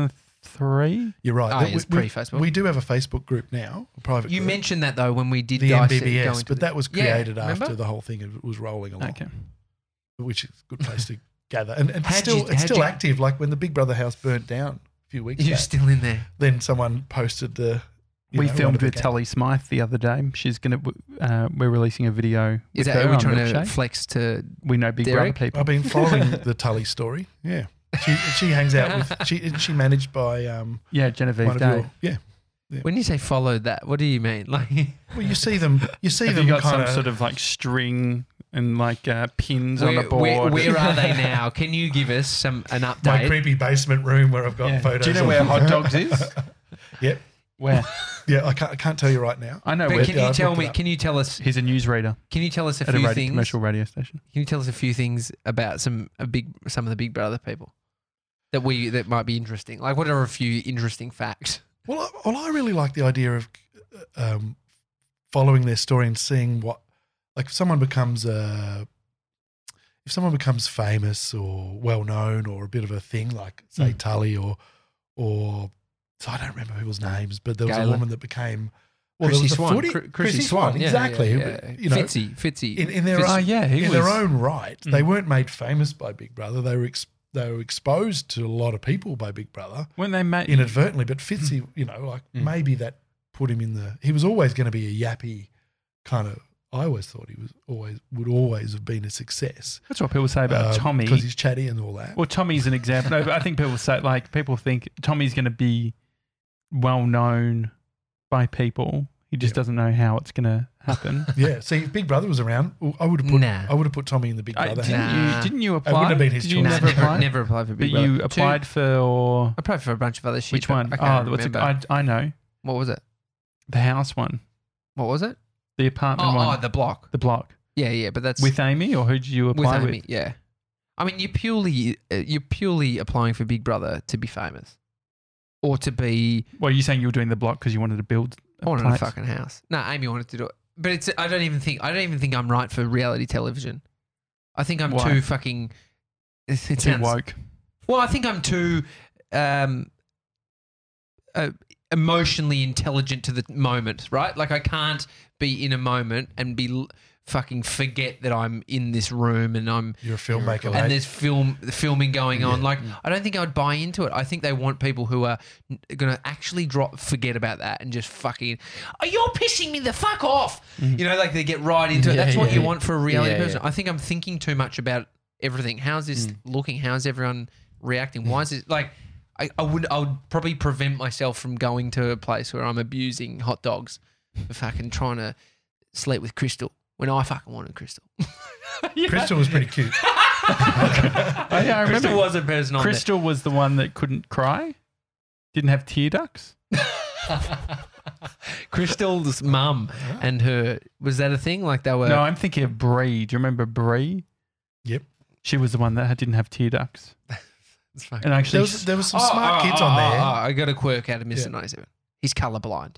2003. You're right. Oh, That- it's pre-Facebook. We do have a Facebook group now, a private You group. mentioned that though when we did the go MBBS, into but that was Yeah, created remember? after the whole thing was rolling along, Okay. which is a good place to gather. And it's How'd still you- active. Like when the Big Brother house burnt down a few weeks You're back, still in there. then someone posted the. We one filmed of the with ga- Tully Smythe the other day. She's gonna. We're releasing a video. Is with that her are we on trying to Milkshake. flex to? We know Big Derek? Brother people. I've been following the Tully story. Yeah, she hangs out with. She managed by Yeah, Genevieve one of Day. your. Yeah. When you say followed that, what do you mean? Like, Well, you see them. You see Have them you got kind some sort of like string and like pins on a board? where are they now? Can you give us an my update? creepy basement room where I've got Yeah. photos. Do you know of where them. Hot Dogs is? Yep. Where? Yeah, I can't tell you right now. I know But where. can Yeah, you I've tell looked it me? up. Can you tell us? He's a newsreader Can you tell us a at a few radio, things? commercial radio station. Can you tell us a few things about some of the Big Brother people that might be interesting? Like, what are a few interesting facts? Well, I really like the idea of following their story and seeing what, like, if someone becomes famous or well known or a bit of a thing, like say Tully or so I don't remember people's names, but there was Galen. a woman that became Chrissy there was a Swan. footy- Chrissy Swan. Yeah, exactly. yeah. You know, Fitzy. in their Fitz- Oh yeah, he in was. their own right, they weren't made famous by Big Brother. They were exposed to a lot of people by Big Brother When they made. inadvertently. But Fitzy, maybe that put him in the. He was always going to be a yappy kind of. I always thought he would always have been a success. That's what people say about Tommy. because he's chatty and all that. Well, Tommy's an example. No, but I think people think Tommy's going to be well known by people. He just doesn't know how it's going to happen. Yeah. See, if Big Brother was around, I would have put Tommy in the Big Brother. house. Didn't you It apply? wouldn't have been his Did you choice. never apply? never applied for But Big Brother. you applied for I applied for a bunch of other shit. which but one? I can't What's it? remember. I know What was it? the house one, What was it? the apartment one, The block. the block Yeah, but that's with Amy, or who did you apply with? Amy. Yeah. I mean, you're purely applying for Big Brother to be famous. or to be. Well, are you saying you were doing the block because you wanted to build? I wanted a place? fucking house. No, Amy wanted to do it, but it's. I don't even think I'm right for reality television. I think I'm Why? too fucking. It Too sounds woke. Well, I think I'm too emotionally intelligent to the moment, right? Like I can't be in a moment and be fucking forget that I'm in this room and You're a filmmaker, and mate. there's filming going on. Like I don't think I would buy into it. I think they want people who are going to actually forget about that and just fucking, oh, you're pissing me the fuck off. You know, like they get right into it. That's what you want for a reality person. I think I'm thinking too much about everything. How's this looking? How's everyone reacting? Why is it like I would probably prevent myself from going to a place where I'm abusing hot dogs for fucking trying to sleep with Crystal when I fucking wanted Crystal. Crystal was pretty cute. I remember Crystal was a person on Crystal was the one that couldn't cry, didn't have tear ducts. Crystal's mum and her, was that a thing? Like they were. No, I'm thinking of Bree. Do you remember Bree? Yep. She was the one that didn't have tear ducts. It's fucking- And actually, There was some smart kids on there. I got a quirk out of Mr. 97. He's colourblind.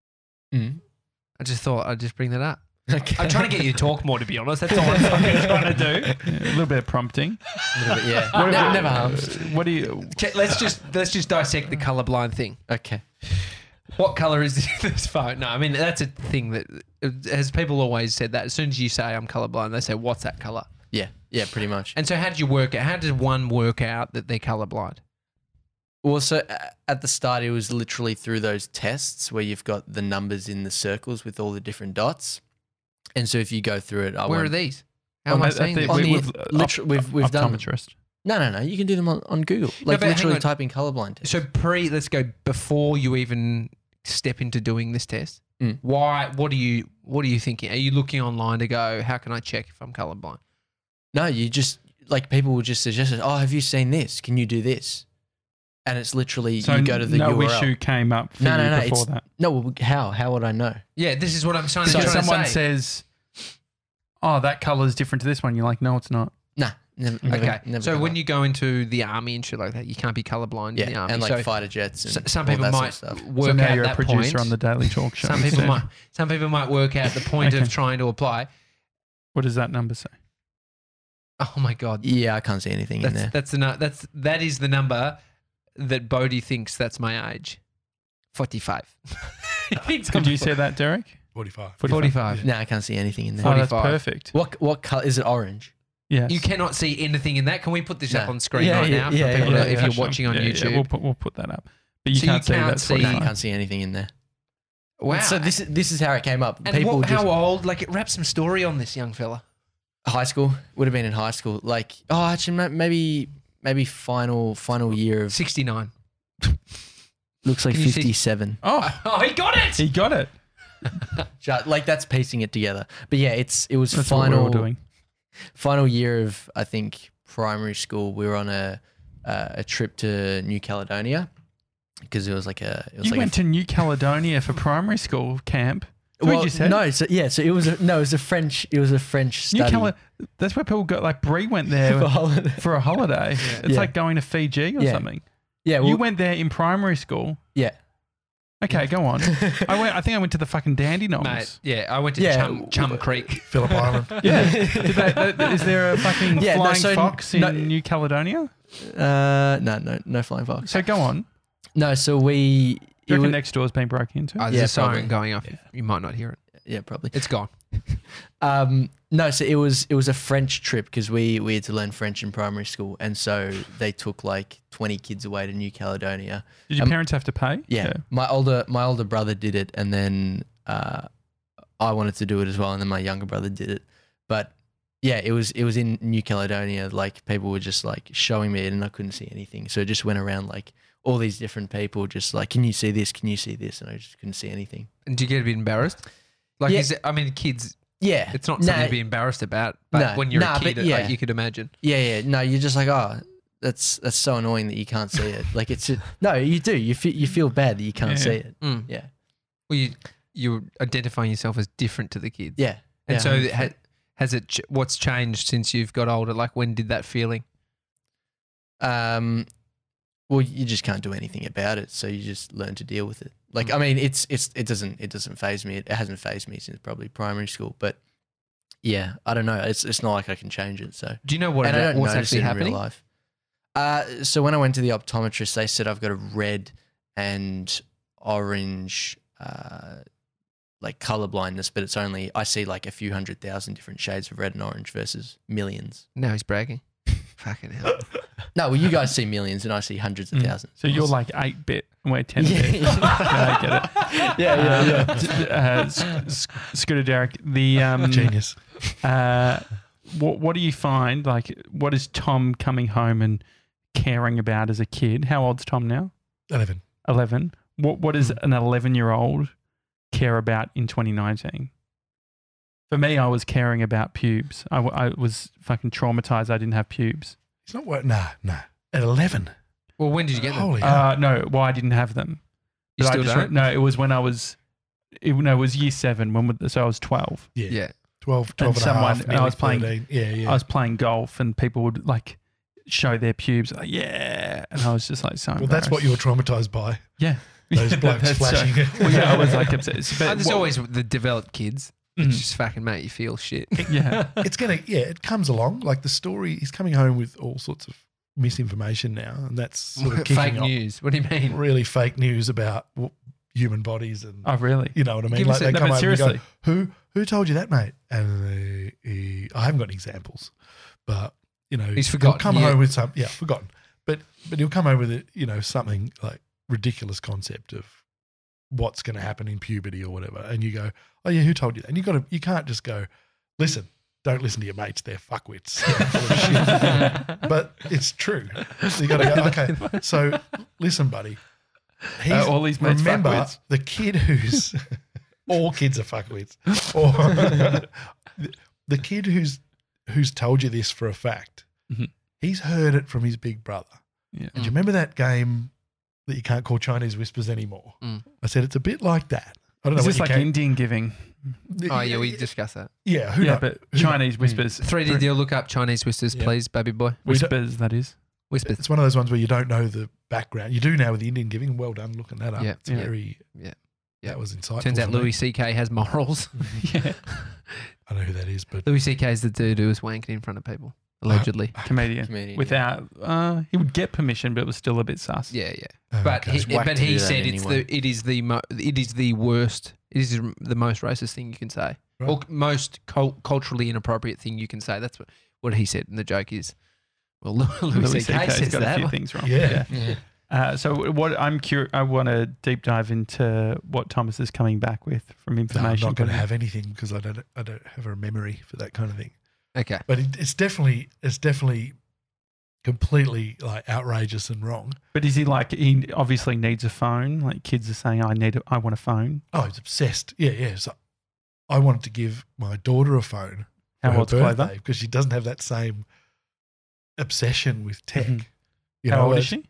I just thought I'd just bring that up. Okay. I'm trying to get you to talk more, to be honest. That's all I'm fucking trying to do. a little bit of prompting. Yeah. What- Never harms. What do you? Okay, let's just dissect the colourblind thing. Okay. What colour is this phone? No, I mean that's a thing that has people always said that. As soon as you say I'm colourblind, they say what's that colour? Yeah. Yeah, pretty much. And so how did you work out? How did one work out that they're colourblind? Well, so at the start, it was literally through those tests where you've got the numbers in the circles with all the different dots. And so if you go through it, Where are these? How am I seeing this? On the- We've we've done- optometrist. No. You can do them on Google. Like but hang literally on. type in colorblind test. So let's go before you even step into doing this test. Why? What are you thinking? Are you looking online to go, how can I check if I'm colourblind? No, you just, like people will just suggest it. Oh, have you seen this? Can you do this? And it's literally, So you go to the no URL. issue came up for No, you no. before that. No, well, how? How would I know? Yeah, this is what I'm trying So to someone say. says, "Oh, that color is different to this one." You're like, "No, it's not." Nah. Never, Okay, Never so come when up. you go into the army and shit like that, you can't be colourblind in the yeah, army. and like so fighter jets and some all people that might sort of stuff. work So now out you're that a producer point. on the Daily Talk Show. Some people instead. might work out the point Okay. of trying to apply. What does that number say? Oh my god, Yeah, I can't see anything in there. that is the number that Bodhi thinks that's my age. 45. He thinks Could I'm you say that, Derek? 45. 45. No, I can't see anything in there. Oh, that's 45. perfect. What color is it? Orange. Yes. You cannot see anything in that. Can we put this up No. on screen Yeah, right yeah, now for yeah, people yeah, if yeah, you're sure. watching on Yeah, yeah, YouTube? we'll put that up. But you So you can't see can't that's see- No, you 45. can't see anything in there. Wow. So this is how it came up. and People just how old? Like, it wraps some story on this young fella. high school would have been in high school. Like actually maybe final year of 69. looks like Can you see- 57. Oh, Oh, he got it. he got it. Like that's piecing it together. But yeah, it was That's what we're all final doing. final year of I think primary school. We were on a trip to New Caledonia because it was like a You went to New Caledonia for primary school camp. What well, you said? no, so it was a French New study That's where people go. Like Bree went there for holiday. for a holiday. It's Yeah. like going to Fiji or Yeah. something. Yeah, well, You went there in primary school. yeah. Okay, go on. I think I went to the fucking Dandenongs. Mate, yeah, I went to Yeah. Chum Creek. Phillip Island. Yeah. Is there a fucking Yeah, no, flying so- fox in no- New Caledonia? No flying fox. So go on. No, so we Do you reckon it next door's been broken into? There's Yeah, a siren probably. going off. You might not hear it. yeah, probably. It's gone. No, so it was a French trip because we had to learn French in primary school, and so they took like 20 kids away to New Caledonia. Did your parents have to pay? Yeah, my older brother did it, and then I wanted to do it as well, and then my younger brother did it. But yeah, it was in New Caledonia. Like people were just like showing me it, and I couldn't see anything. So it just went around like all these different people, just like, can you see this? Can you see this? And I just couldn't see anything. And do you get a bit embarrassed? Like, Yeah. kids, Yeah, it's not something to be embarrassed about. But No, when you're nah, a kid, but yeah. like, you could imagine. Yeah. No, you're just like, oh, that's so annoying that you can't see it. Like it's just, no, you do. You feel bad that you can't Yeah. see it. Mm. Yeah. Well, you're identifying yourself as different to the kids. Yeah. And Yeah, so 100%. has it? What's changed since you've got older? Like, when did that feeling? Well, you just can't do anything about it, so you just learn to deal with it. Like, I mean, it doesn't faze me. It hasn't fazed me since probably primary school. But yeah, I don't know. It's not like I can change it. So Do you know what and I don't what's notice actually it in happening? real life. So when I went to the optometrist, they said I've got a red and orange like color blindness, but it's only I see like a few 100,000 different shades of red and orange versus millions. No, he's bragging. Fucking hell. No, well, you guys see millions and I see hundreds of thousands. So you're like 8-bit and we're 10-bit. Yeah. I get it. Scooter Derek, the Genius. what do you find? Like, what is Tom coming home and caring about as a kid? How old's Tom now? 11. 11. What does an 11-year-old care about in 2019? For me, I was caring about pubes. I was fucking traumatized I didn't have pubes. It's not what. Nah. At 11. Well, when did you get them? Holy hell. No, well, I didn't have them. You But still I just don't? no, it was when I was, it was year 7. So I was 12. Yeah. 12 And and a half, I was playing- 13. Yeah. I was playing golf and people would like show their pubes, like, yeah, and I was just like so. Well, that's what you were traumatized by. Yeah, Those blokes That's flashing. well, yeah, I was like upset. But There's what- always the developed kids. Mhm. It's just fucking make you feel shit. yeah. It comes along. Like the story, he's coming home with all sorts of misinformation now, and that's sort of Fake kicking off news. What do you mean? really fake news about human bodies and Oh, really? you know what I mean? Give Like us they no, come but home and seriously. go, who told you that, mate? And I haven't got any examples, but you know, He's he'll forgotten, come yeah. home with some, forgotten, but he'll come home with it, you know, something like ridiculous concept of what's going to happen in puberty or whatever, and you go, oh yeah, who told you that? And you can't just go, listen, don't listen to your mates, they're fuckwits, they're full of shit. But it's true. So you got to go, okay, so listen, buddy. All these mates remember fuckwits. the kid who's all kids are fuckwits, or the kid who's told you this for a fact. Mhm. He's heard it from his big brother. Yeah. And do you remember that game that you can't call Chinese whispers anymore? Mm. I said it's a bit like that. I don't know Is what this you like can. Indian giving? Oh, yeah, we discussed that. Yeah, who Yeah, knows? but Who Chinese whispers. 3D deal, look up Chinese whispers, Yeah. please, baby boy. Whispers, that is. Whispers. It's one of those ones where you don't know the background. You do now with the Indian giving. Well done looking that up. Yeah, It's yeah. very. Yeah. That was insightful. Turns out for me. Louis C.K. has morals. Yeah. I know who that is, but Louis C.K. is the dude who was wanking in front of people, allegedly. Comedian. Comedian, Without, he would get permission, but it was still a bit sus. Yeah, yeah. oh, But okay. whack to do that said anyway. it is the worst. It is the most racist thing you can say, Right. or most culturally inappropriate thing you can say. That's what he said, and the joke is, well, Louis C.K. CK's says got a few that. things wrong. Yeah. So what I'm curious, I want to deep dive into what Thomas is coming back with from No, I'm information. not going to have anything because I don't have a memory for that kind of thing. Okay. But it's definitely completely like outrageous and wrong. But is he like, he obviously needs a phone? Like kids are saying, I want a phone. Oh, he's obsessed. Yeah. So I wanted to give my daughter a phone for How her old's Clover? birthday because she doesn't have that same obsession with tech. Mhm. You How know, old is as- she?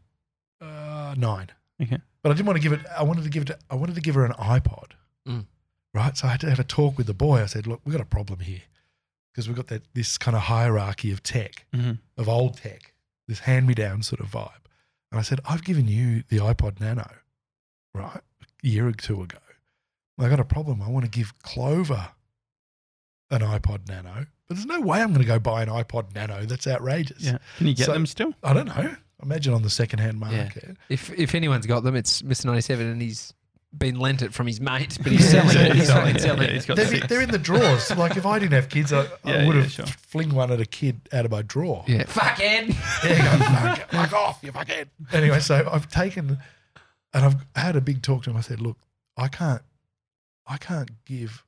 9. Okay. But I didn't want to give it. I wanted to give her an iPod. Mm. Right. So I had to have a talk with the boy. I said, look, we've got a problem here because we've got this kind of hierarchy of tech, Mhm. of old tech, this hand-me-down sort of vibe. And I said, I've given you the iPod Nano, right, a year or two ago. I got a problem. I want to give Clover an iPod Nano, but there's no way I'm going to go buy an iPod Nano. That's outrageous. Yeah. Can you get So- them still? I don't know. Imagine on the second-hand market. If anyone's got them, it's Mr. 97, and he's been lent it from his mate, but he's Yeah, selling it. He's selling fucking it. selling Yeah, it. he's got They're, 6. they're in the drawers. Like if I didn't have kids, I Yeah, would yeah, have sure. fling one at a kid out of my drawer. Yeah. Fucking. There you go. Fuck off, you fuckhead. Anyway, so I've taken and I've had a big talk to him. I said, look, I can't give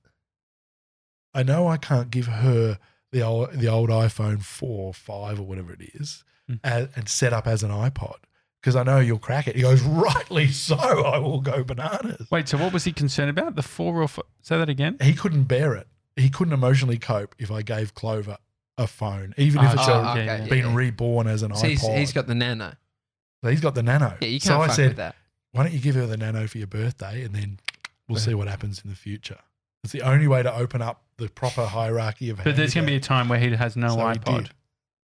her the old iPhone 4 or 5 or whatever it is and set up as an iPod because I know you'll crack it. He goes, rightly so, I will go bananas. Wait, so what was he concerned about? The 4 or 5? Say that again. He couldn't bear it. He couldn't emotionally cope if I gave Clover a phone, even if it's been reborn as an So iPod. he's got the Nano. So he's got the Nano. Yeah, you so can't I fuck said, with that. why don't you give her the Nano for your birthday and then we'll see what happens in the future. It's the only way to open up the proper hierarchy of But there's going to be a time where he has no So he iPod. did.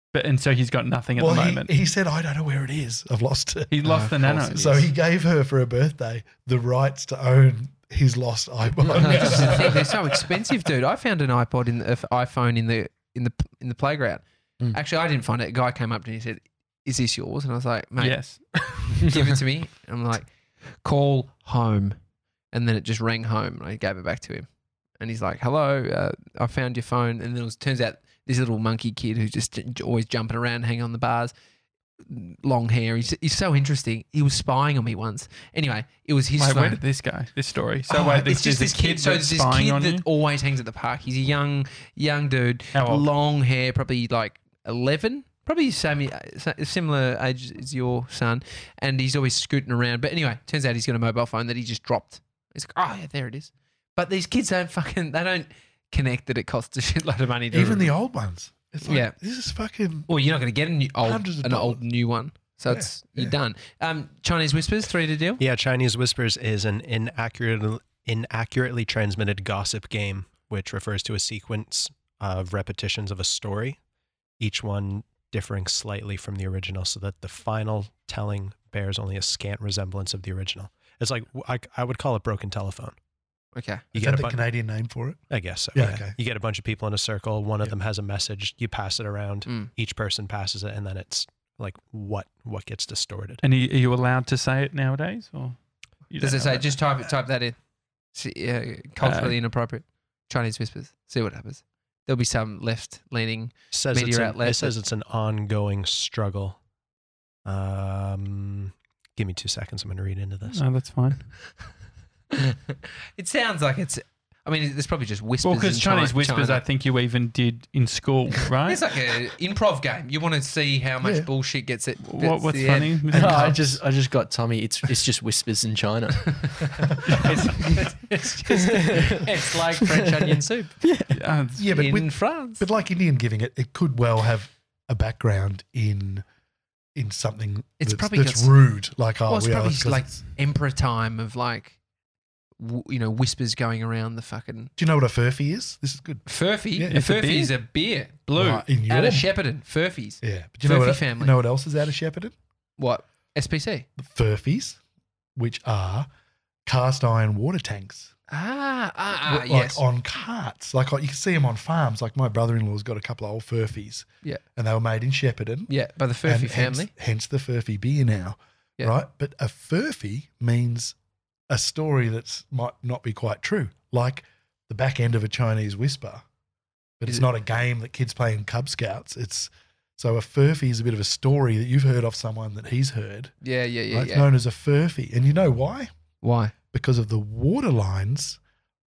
And so he's got nothing at the moment. He said, I don't know where it is. I've lost it. He lost the Nano. So he gave her for her birthday the rights to own his lost iPod. That's the thing, they're so expensive, dude. I found an iPhone in the playground. Actually, I didn't find it. A guy came up to me and he said, "Is this yours?" And I was like, "Mate, Yes. give it to me." And I'm like, "Call home," and then it just rang home, and I gave it back to him. And he's like, "Hello, I found your phone." And then it turns out this little monkey kid who's just always jumping around, hanging on the bars, long hair. He's so interesting. He was spying on me once. Anyway, it was his Wait, phone. where did this go? This story. So wait, It's just this kid. So that's this spying kid on that you? always hangs at the park. He's a young dude, How old? long hair, probably like 11, probably similar age as your son, and he's always scooting around. But anyway, turns out he's got a mobile phone that he just dropped. He's like, "Oh yeah, there it is." But these kids don't connect that it costs a shitload of money. To Even the old ones. It's like, Yeah. this is fucking... Well, you're not going to get Hundreds of an old dollars. new one. So you're done. Chinese Whispers, 3 to deal. Yeah, Chinese Whispers is an inaccurately transmitted gossip game, which refers to a sequence of repetitions of a story, each one differing slightly from the original, so that the final telling bears only a scant resemblance of the original. It's like, I would call it broken telephone. Okay. Is that the Canadian name for it? I guess so. Yeah, okay. You get a bunch of people in a circle. One of them has a message. You pass it around. Each person passes it, and then it's like what gets distorted. And are you allowed to say it nowadays, or you Does don't it know say that? just type that in? See, culturally inappropriate Chinese Whispers. See what happens. There'll be some left-leaning media outlet. It says it's an ongoing struggle. Give me 2 seconds. I'm going to read into this. No, that's fine. It sounds like it's. I mean, there's probably just whispers. Well, because in Chinese Whispers, China. I think you even did in school, right? It's like an improv game. You want to see how much Yeah. bullshit gets it. What's the funny? end. Mr. I Cox? just got Tommy. It's just whispers in China. It's like French onion soup Yeah, but in France. But like Indian giving it could well have a background in something It's that's, probably that's got- rude. Like, Well, it's we are, probably 'cause like it's- emperor time of like, whispers going around the fucking do you know what a furphy is? This is good. Furphy. Yeah, a it's a Furphy beer. is a beer, blue, Right, in out of your- Shepparton. Furfies. Yeah. But you know, Furphy what, family. you know what else is out of Shepparton? What? SPC. The furfies, which are cast iron water tanks. Like Yes. on carts. Like you can see them on farms. Like my brother-in-law's got a couple of old furfies. Yeah. And they were made in Shepparton. Yeah, by the Furphy and family. Hence the Furphy beer now. Yeah. Right? But a Furphy means a story that's might not be quite true. Like the back end of a Chinese Whisper. But Is it's it- not a game that kids play in Cub Scouts. So a Furphy is a bit of a story that you've heard off someone that he's heard. Yeah. Right? It's known as a Furphy. And you know why? Why? Because of the water lines.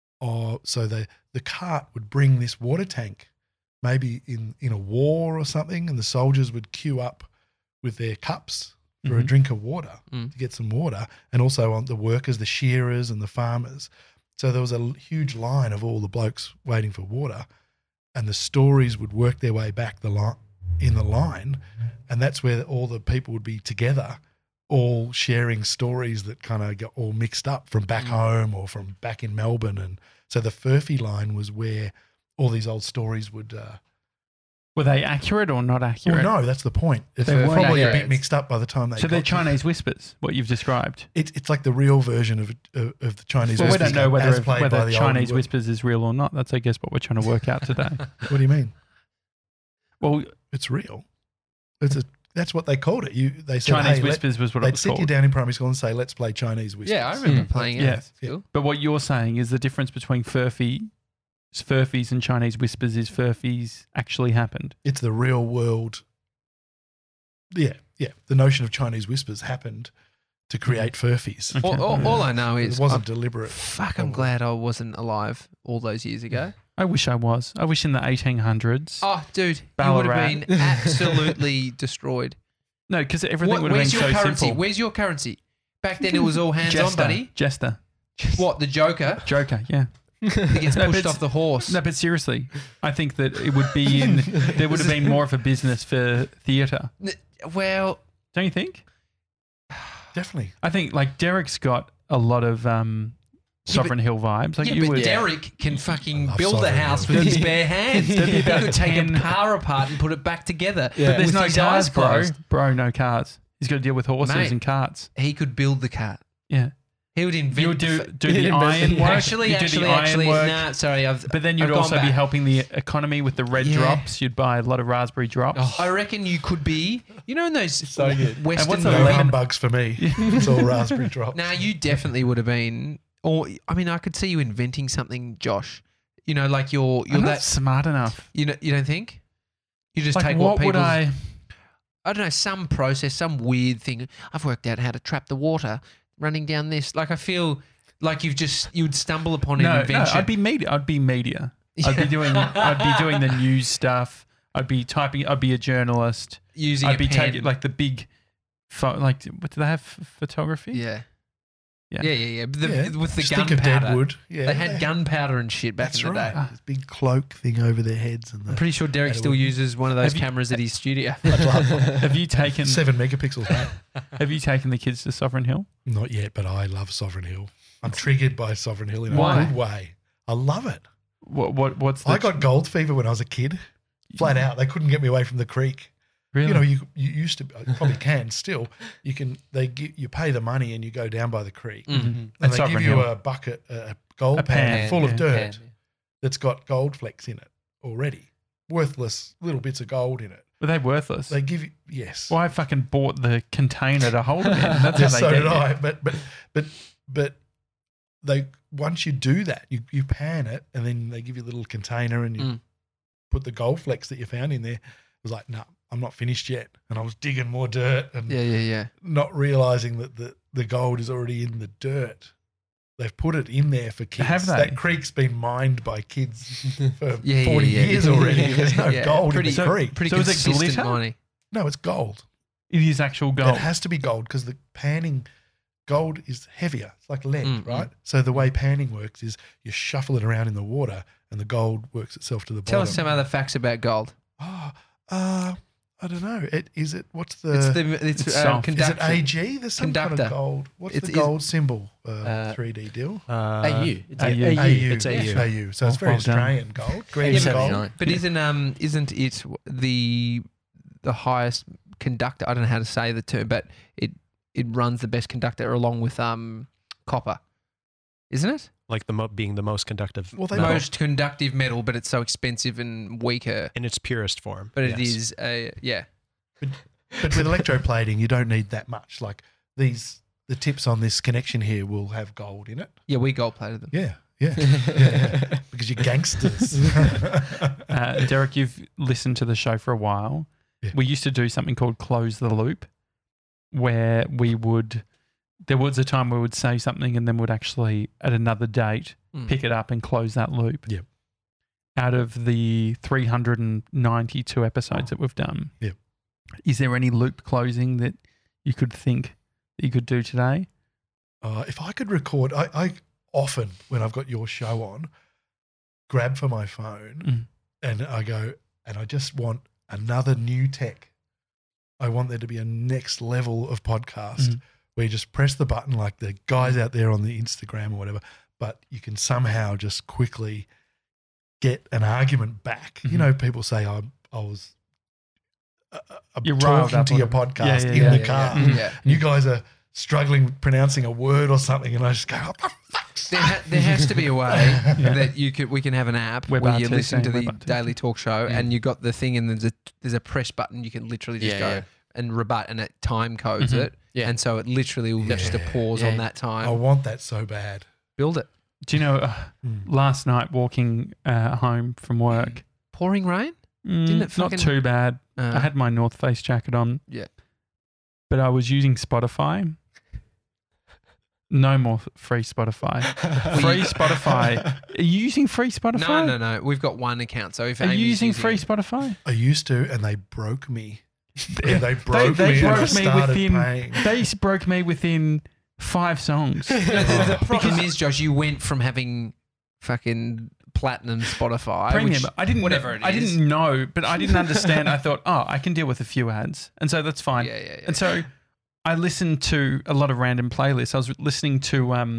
So the cart would bring this water tank maybe in a war or something, and the soldiers would queue up with their cups for a drink of water to get some water, and also on the workers, the shearers and the farmers. So there was a huge line of all the blokes waiting for water, and the stories would work their way back in the line, and that's where all the people would be together, all sharing stories that kind of got all mixed up from back home or from back in Melbourne. And so the Furphy line was where all these old stories would... Were they accurate or not accurate? well, no, that's the point. It's They weren't probably a accurate. bit mixed up by the time they So they're got to it. Chinese Whispers, what you've described. It's like the real version of the Chinese Well, we Whispers don't know as whether played by the Chinese old- Whispers is real or not. That's, I guess, what we're trying to work out today. What do you mean? Well, It's real. That's what they called it. They said, Chinese hey, Whispers was what it they'd was sit you call. down in primary school and say, let's play Chinese Whispers. Yeah, I remember playing it. Yeah. At school. But what you're saying is the difference between Furfies and Chinese Whispers is Furfies actually happened. It's the real world. Yeah. The notion of Chinese Whispers happened to create Furfies. Okay. All I know It is wasn't deliberate. fuck, I'm glad I wasn't alive all those years ago. I wish I was. I wish in the 1800s. Oh, dude, you would Ballarat. have been absolutely destroyed. No, because everything would have been Where's your so currency? simple. Where's your currency? Back then, it was all hands on, buddy. Jester. What, the Joker? Joker, yeah. He gets No, pushed but off the horse. No, but seriously, I think that it would be in, there would have been more of a business for theatre. Well, Don't you think? Definitely. I think like Derek's got a lot of Sovereign Hill vibes. Like Yeah, you but would. Derek can I fucking love build a Sovereign house Hill. with his bare hands. He could take a 10 car apart and put it back together. But there's with no his cars, eyes bro. closed. Bro, no cars. He's got to deal with horses Mate. and carts. He could build the cart. Yeah. He would invent. You would do the invest iron in- work. Actually, you do the iron actually, work. nah. Sorry, But then you'd I've gone also be back. helping the economy with the red Yeah. drops. You'd buy a lot of raspberry drops. I reckon you could be. You know, in those So good. Western. And what's No the movies- humbugs for me. It's all raspberry drops. Now you definitely would have been. Or I mean, I could see you inventing something, Josh. You know, like you're I'm not that. smart enough. You don't think? You just Like, take what what would people. I? I don't know, some process, some weird thing. I've worked out how to trap the water running down this. Like I feel like you would stumble upon an No, invention. I'd be media. I'd be media. I'd be doing the news stuff. I'd be typing. I'd be a journalist. using I'd a be pen. taking like the big, like what do they have? Photography. Yeah. Yeah. Yeah. But Yeah. with the Stick of gunpowder. deadwood. Yeah, They had gunpowder and shit back That's in the right. day. This big cloak thing over their heads and I'm the pretty sure Derek That'd still work. uses one of those Have you- cameras at his studio. Have you taken 7 megapixels. Mate. Have you taken the kids to Sovereign Hill? Not yet, but I love Sovereign Hill. I'm triggered by Sovereign Hill in Why? a good way. I love it. What's the I got gold fever when I was a kid. Flat out, they couldn't get me away from the creek. really? You know, you used to probably can still. You can you pay the money and you go down by the creek Mm. and At they Sovereign give you Hill. a bucket, a gold A pan, pan, full yeah. of dirt Pan. that's got gold flecks in it already, worthless little bits of gold in it. Were they worthless? They give you yes. Well, I fucking bought the container to hold it in. That's Yes, how so they did get I. you. But they once you do that, you pan it and then they give you a little container and you Mm. put the gold flecks that you found in there. It was like, no, I'm not finished yet. And I was digging more dirt and Yeah. not realizing that the gold is already in the dirt. They've put it in there for kids. Have they? That creek's been mined by kids for Yeah, 40 yeah. years already. There's no Yeah, gold pretty- in the creek. Pretty So is it consistent glitter? mining. No, it's gold. It is actual gold. It has to be gold because the panning gold is heavier. It's like lead, Mm, right? So the way panning works is you shuffle it around in the water and the gold works itself to the Tell bottom. us some other facts about gold. Oh, I don't know. What's the? It's It's soft. is it conductor. AG? There's some kind Conductor. of gold. What's It's- the gold symbol? 3D deal. AU. It's AU. AU. It's AU. AU. So it's very Well done. Australian gold. Green Yeah, gold. 79. But isn't it the highest conductor? I don't know how to say the term, but it runs the best conductor along with copper, isn't it? Like being the most conductive Well, they metal Most conductive metal, but it's so expensive and weaker. in its purest form. But it yes. is yeah. But with electroplating, you don't need that much. Like the tips on this connection here will have gold in it. Yeah, we gold plated them. Yeah. Because you're gangsters. Derek, you've listened to the show for a while. Yeah. We used to do something called Close the Loop, where there was a time where we would say something and then would actually, at another date, Mm. pick it up and close that loop. Yep. Out of the 392 episodes that we've done, Yep. Is there any loop closing that you could think that you could do today? If I could record, I often, when I've got your show on, grab for my phone and I go, and I just want another new tech. I want there to be a next level of podcast where you just press the button like the guys out there on the Instagram or whatever, but you can somehow just quickly get an argument back. You know, people say I was You're riled talking up to on your it. podcast Yeah, in yeah, the yeah, car. Yeah. And you guys are struggling pronouncing a word or something, and I just go, "What the fuck's There has to be a way that we can have an app Web where you RTC, listen to Web the RTC. Daily Talk Show and you got the thing and there's a press button you can literally just Yeah, go yeah. and rebut and it time codes it. Yeah. And so it literally will just a pause Yeah. on that time. I want that so bad. Build it. Do you know, last night walking home from work, Pouring rain? Didn't it not fucking- too bad. I had my North Face jacket on. Yeah. But I was using Spotify. No more free Spotify. Free Spotify. Are you using free Spotify? No. We've got one account. So if Are you Amy's using free it- Spotify? I used to, and they broke me. Yeah, they broke They me. and I broke me started within. paying. They broke me within 5 songs. No, the problem is, Josh, you went from having fucking platinum Spotify, Premium. which, I didn't. whatever it I is. didn't know, but I didn't understand. I thought, I can deal with a few ads, and so that's fine. Yeah. And so I listened to a lot of random playlists. I was listening to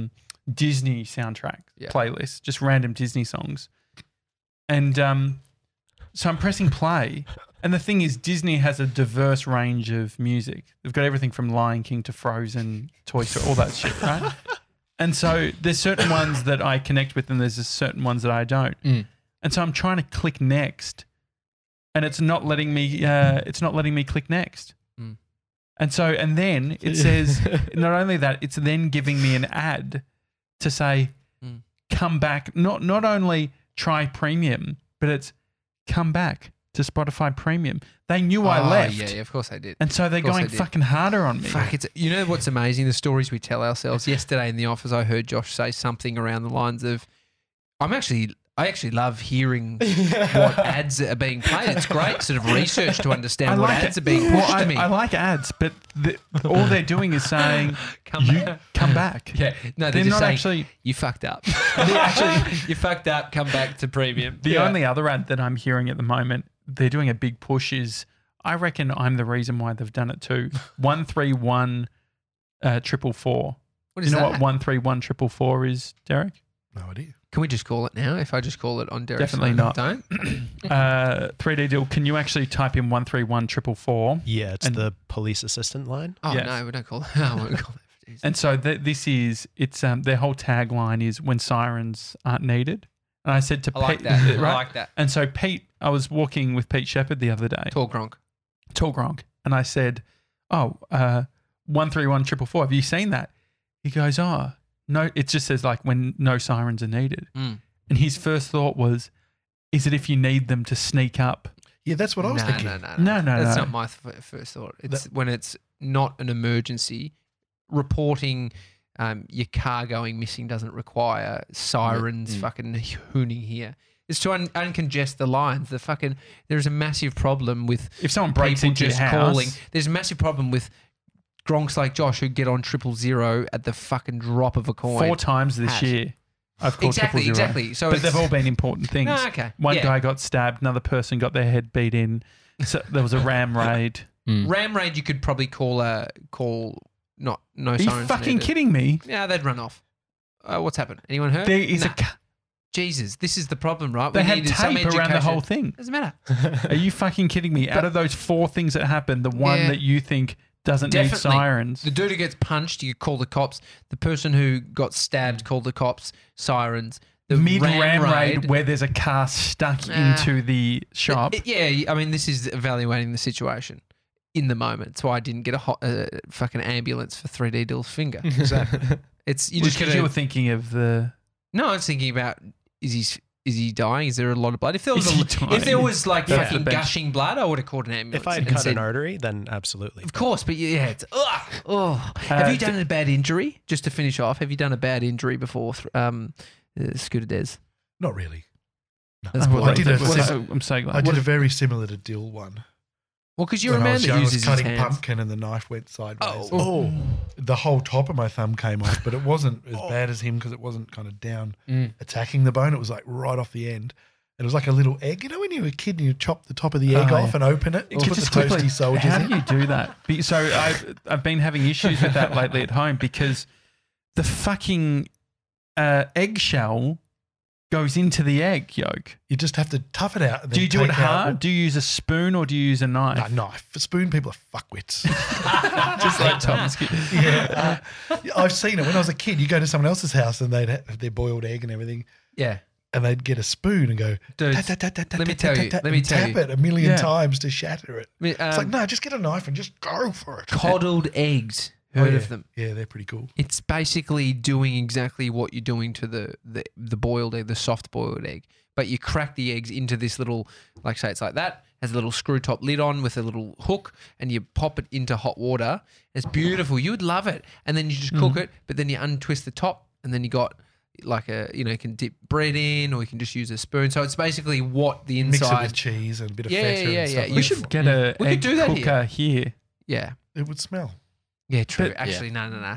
Disney soundtrack Yeah. playlist, just random Disney songs. And so I'm pressing play. And the thing is, Disney has a diverse range of music. They've got everything from Lion King to Frozen, Toy Story, all that shit, right? And so there's certain ones that I connect with and there's certain ones that I don't. And so I'm trying to click next and it's not letting me click next. And then it says, not only that, it's then giving me an ad to say, come back. Not only try premium, but it's come back to Spotify Premium. They knew I left. Yeah, of course they did. And so they're going fucking harder on me. Fuck, you know what's amazing? The stories we tell ourselves. Yesterday in the office, I heard Josh say something around the lines of, I actually love hearing what ads are being played. It's great sort of research to understand what ads are being pushed to me. I like ads, but all they're doing is saying, come back. Yeah, no, they're not saying, actually. You fucked up. You fucked up. Come back to premium. The only other ad that I'm hearing at the moment, they're doing a big push is, I reckon I'm the reason why they've done it too. 131 444. What is you know that? what 131 444 is, Derek? No idea. Can we just call it now? If I just call it on Derek's Definitely phone? not. Don't. 3D deal. Can you actually type in 131 444? Yeah, it's the police assistant line. Oh Yes. no, we don't call it. I won't call it. Jesus. And so this is their whole tagline is when sirens aren't needed. And I said to I like Pete, that. right? I like that. And so Pete, I was walking with Pete Shepherd the other day, Tall Gronk. Tall Gronk, and I said, 131 444. Have you seen that? He goes, oh no, it just says like when no sirens are needed. And his first thought was, is it if you need them to sneak up? Yeah, that's what I was thinking. No. That's not my first thought. It's when it's not an emergency. Reporting your car going missing doesn't require sirens fucking hooning here. It's to uncongest the lines. There's a massive problem with if someone breaks people into just your house, calling. There's a massive problem with Gronks like Josh who get on 000 at the fucking drop of a coin. 4 times this year. I've called 000. Exactly. So but they've all been important things. No, okay. One guy got stabbed, another person got their head beat in. So there was a ram raid. Ram raid you could probably call no Are you sirens. fucking needed. kidding me? Yeah, they'd run off. What's happened? Anyone hurt? There is Nah. Jesus, this is the problem, right? They We had needed some tape around the education. whole thing. Doesn't matter. Are you fucking kidding me? Out of those 4 things that happened, the one Yeah. that you think doesn't need Definitely. sirens. The dude who gets punched, you call the cops. The person who got stabbed, call the cops. Sirens. The Mid-ram raid where there's a car stuck into the shop. I mean, this is evaluating the situation in the moment. That's why I didn't get a fucking ambulance for 3D Dill's finger. Exactly. It's you Well, just because gotta, you were thinking of the... No, I was thinking about is he dying? Is there a lot of blood? If there was Is he dying? if there was like That's fucking the bench. gushing blood, I would have called an ambulance. If I had and cut said, an artery, then absolutely. Of course, but yeah, it's Have you done a bad injury? Just to finish off, have you done a bad injury before? Scooter Des. Not really. No. That's Oh, well, I did I'm so glad. I did a very similar to Dill one. Well, because you're a When I man was that young, I was uses his cutting hands. pumpkin and the knife went sideways. Oh. The whole top of my thumb came off, but it wasn't as bad as him because it wasn't kind of down attacking the bone. It was like right off the end. It was like a little egg. You know when you were a kid and you chop the top of the egg off and open it? Or put the Just quickly, toasty soldiers how in? do you do that? So I've been having issues with that lately at home because the fucking eggshell goes into the egg yolk. You just have to tough it out. And Do then you do it take out- hard? Do you use a spoon or do you use a knife? No, knife. For spoon people are fuckwits. Just like Thomas. Yeah. I've seen it. When I was a kid, you go to someone else's house and they'd have their boiled egg and everything, Yeah. and they'd get a spoon and go, Dude, tat, tat, tat, tat, let me tat, tell tat, you- tat, let me and tell tap you. it a million Yeah. times to shatter it. It's like, no, just get a knife and just go for it. Coddled eggs. Heard yeah. of them? Yeah, they're pretty cool. It's basically doing exactly what you're doing to the boiled egg, the soft boiled egg. But you crack the eggs into this little, like say it's like that, has a little screw top lid on with a little hook, and you pop it into hot water. It's beautiful. You would love it. And then you just cook it, but then you untwist the top, and then you got like you can dip bread in, or you can just use a spoon. So it's basically what the Mix it inside. with cheese and a bit of Yeah, feta yeah, and stuff. yeah. like We You- should that. get a We could egg do that cooker here. Yeah. It would smell. Yeah, true. But- Actually, no.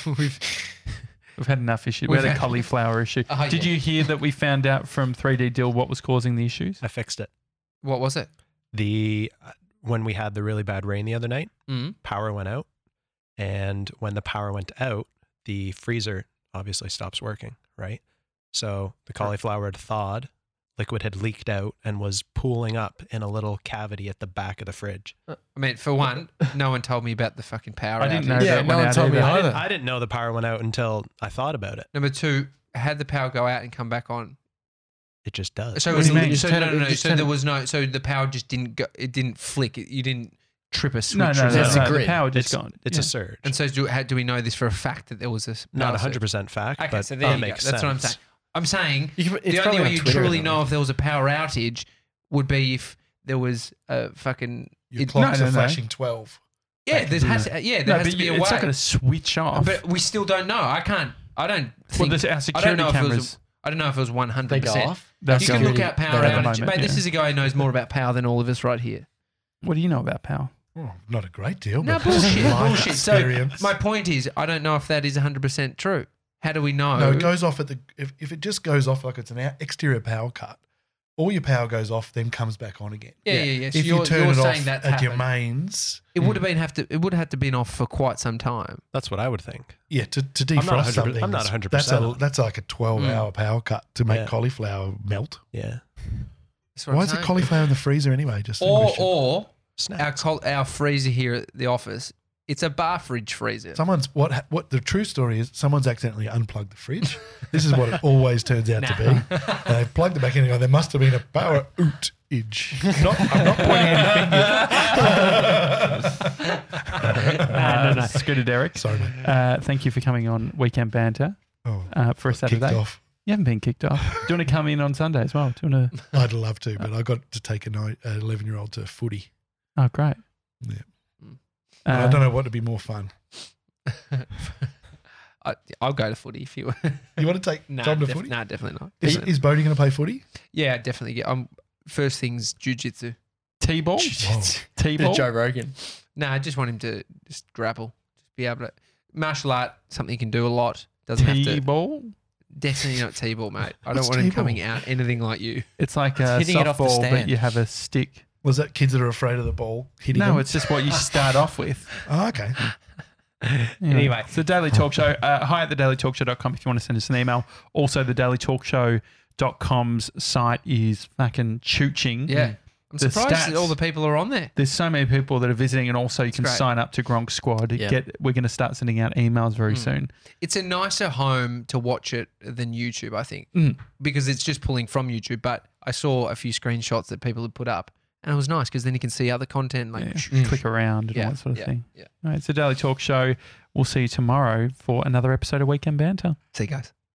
We've had enough issues. We've We had a had- cauliflower issue. Oh, Did yeah. you hear that we found out from 3D Dill what was causing the issues? I fixed it. What was it? When we had the really bad rain the other night, Mm. power went out, and when the power went out, the freezer obviously stops working, right? So the cauliflower had thawed, liquid had leaked out and was pooling up in a little cavity at the back of the fridge. I mean, for one, no one told me about the fucking power. I didn't outage. know Yeah, that no went one out told me either. either. I didn't know the power went out until I thought about it. Number two, had the power go out and come back on. It just does. So, What do you mean? so Turn no, it- no, no. just So turn there it- was no. So the power just didn't go. It didn't flick. You didn't trip a switch. No, no, or no, There's something. a no. The grid. power just It's, gone. it's Yeah. a surge. And so do we know this for a fact that there was this? Not power surge? 100% fact, Okay, but so there it you go. makes That's sense. what I'm saying. I'm saying It's the only probably way on you Twitter or truly something. know if there was a power outage would be if there was a fucking Your it- clocks no, are no. flashing 12. yeah. There has there No, has but to be a it's way. not going to switch off. But we still don't know. I don't well, think. our I don't security know if it was. cameras. I don't know if it was 100%. They go off. That's You can going- look at power They at the outage. moment, Mate, this yeah. is a guy who knows more about power than all of us right here. What do you know about power? Oh, not a great deal. No, but bullshit. life Bullshit. So experience. my point is, I don't know if that is 100% true. How do we know? No, it goes off if it just goes off like it's an exterior power cut, all your power goes off, then comes back on again. Yeah. So If you turn you're it saying off that at your happened. mains, It would have had to been off for quite some time. That's what I would think. yeah, to not defrost 100% something, I'm not 100% on. that's like a 12-hour power cut to make Yeah. cauliflower melt. Yeah. That's what Why I'm is the saying. cauliflower in the freezer anyway? Just a question. Or Snacks. our freezer here at the office, it's a bar fridge freezer. Someone's what the true story is. Someone's accidentally unplugged the fridge. This is what it always turns out to be. And they've plugged it back in and go, there must have been a power outage. I'm not pointing any fingers. No. Scooter Derek. Sorry, mate. Thank you for coming on Weekend Banter Oh, for a kicked Saturday. off. You haven't been kicked off. Do you want to come in on Sunday as well? Do you want to? I'd love to, but I got to take an 11-year-old to footy. Oh, great. Yeah. I don't know what would be more fun. I'll go to footy if you. You want to take Tom to footy? Nah, definitely not. Is Bodie going to play footy? Yeah, definitely. First things jiu-jitsu. T-ball. Whoa. T-ball. Joe Rogan. Nah, I just want him to just grapple, just be able to martial art. Something he can do a lot. Doesn't have to. T-ball. Definitely not T-ball, mate. I don't What's want him T-ball? coming out anything like you. It's like a Hitting it off the softball, but stand. you have a stick. Was that kids that are afraid of the ball hitting No, them? it's just what you start off with. Oh, okay. Anyway. it's the Daily Talk Show. Hi at thedailytalkshow.com if you want to send us an email. Also, the dailytalkshow.com's site is fucking chooching. Yeah. I'm The surprised that stats. all the people are on there. There's so many people that are visiting, and also you can great. sign up to Gronk Squad. Yeah. We're going to start sending out emails very soon. It's a nicer home to watch it than YouTube, I think, Mm. because it's just pulling from YouTube. But I saw a few screenshots that people had put up, and it was nice because then you can see other content like Yeah. Click around and all that sort of thing. Yeah. All right, it's the Daily Talk Show. We'll see you tomorrow for another episode of Weekend Banter. See you guys.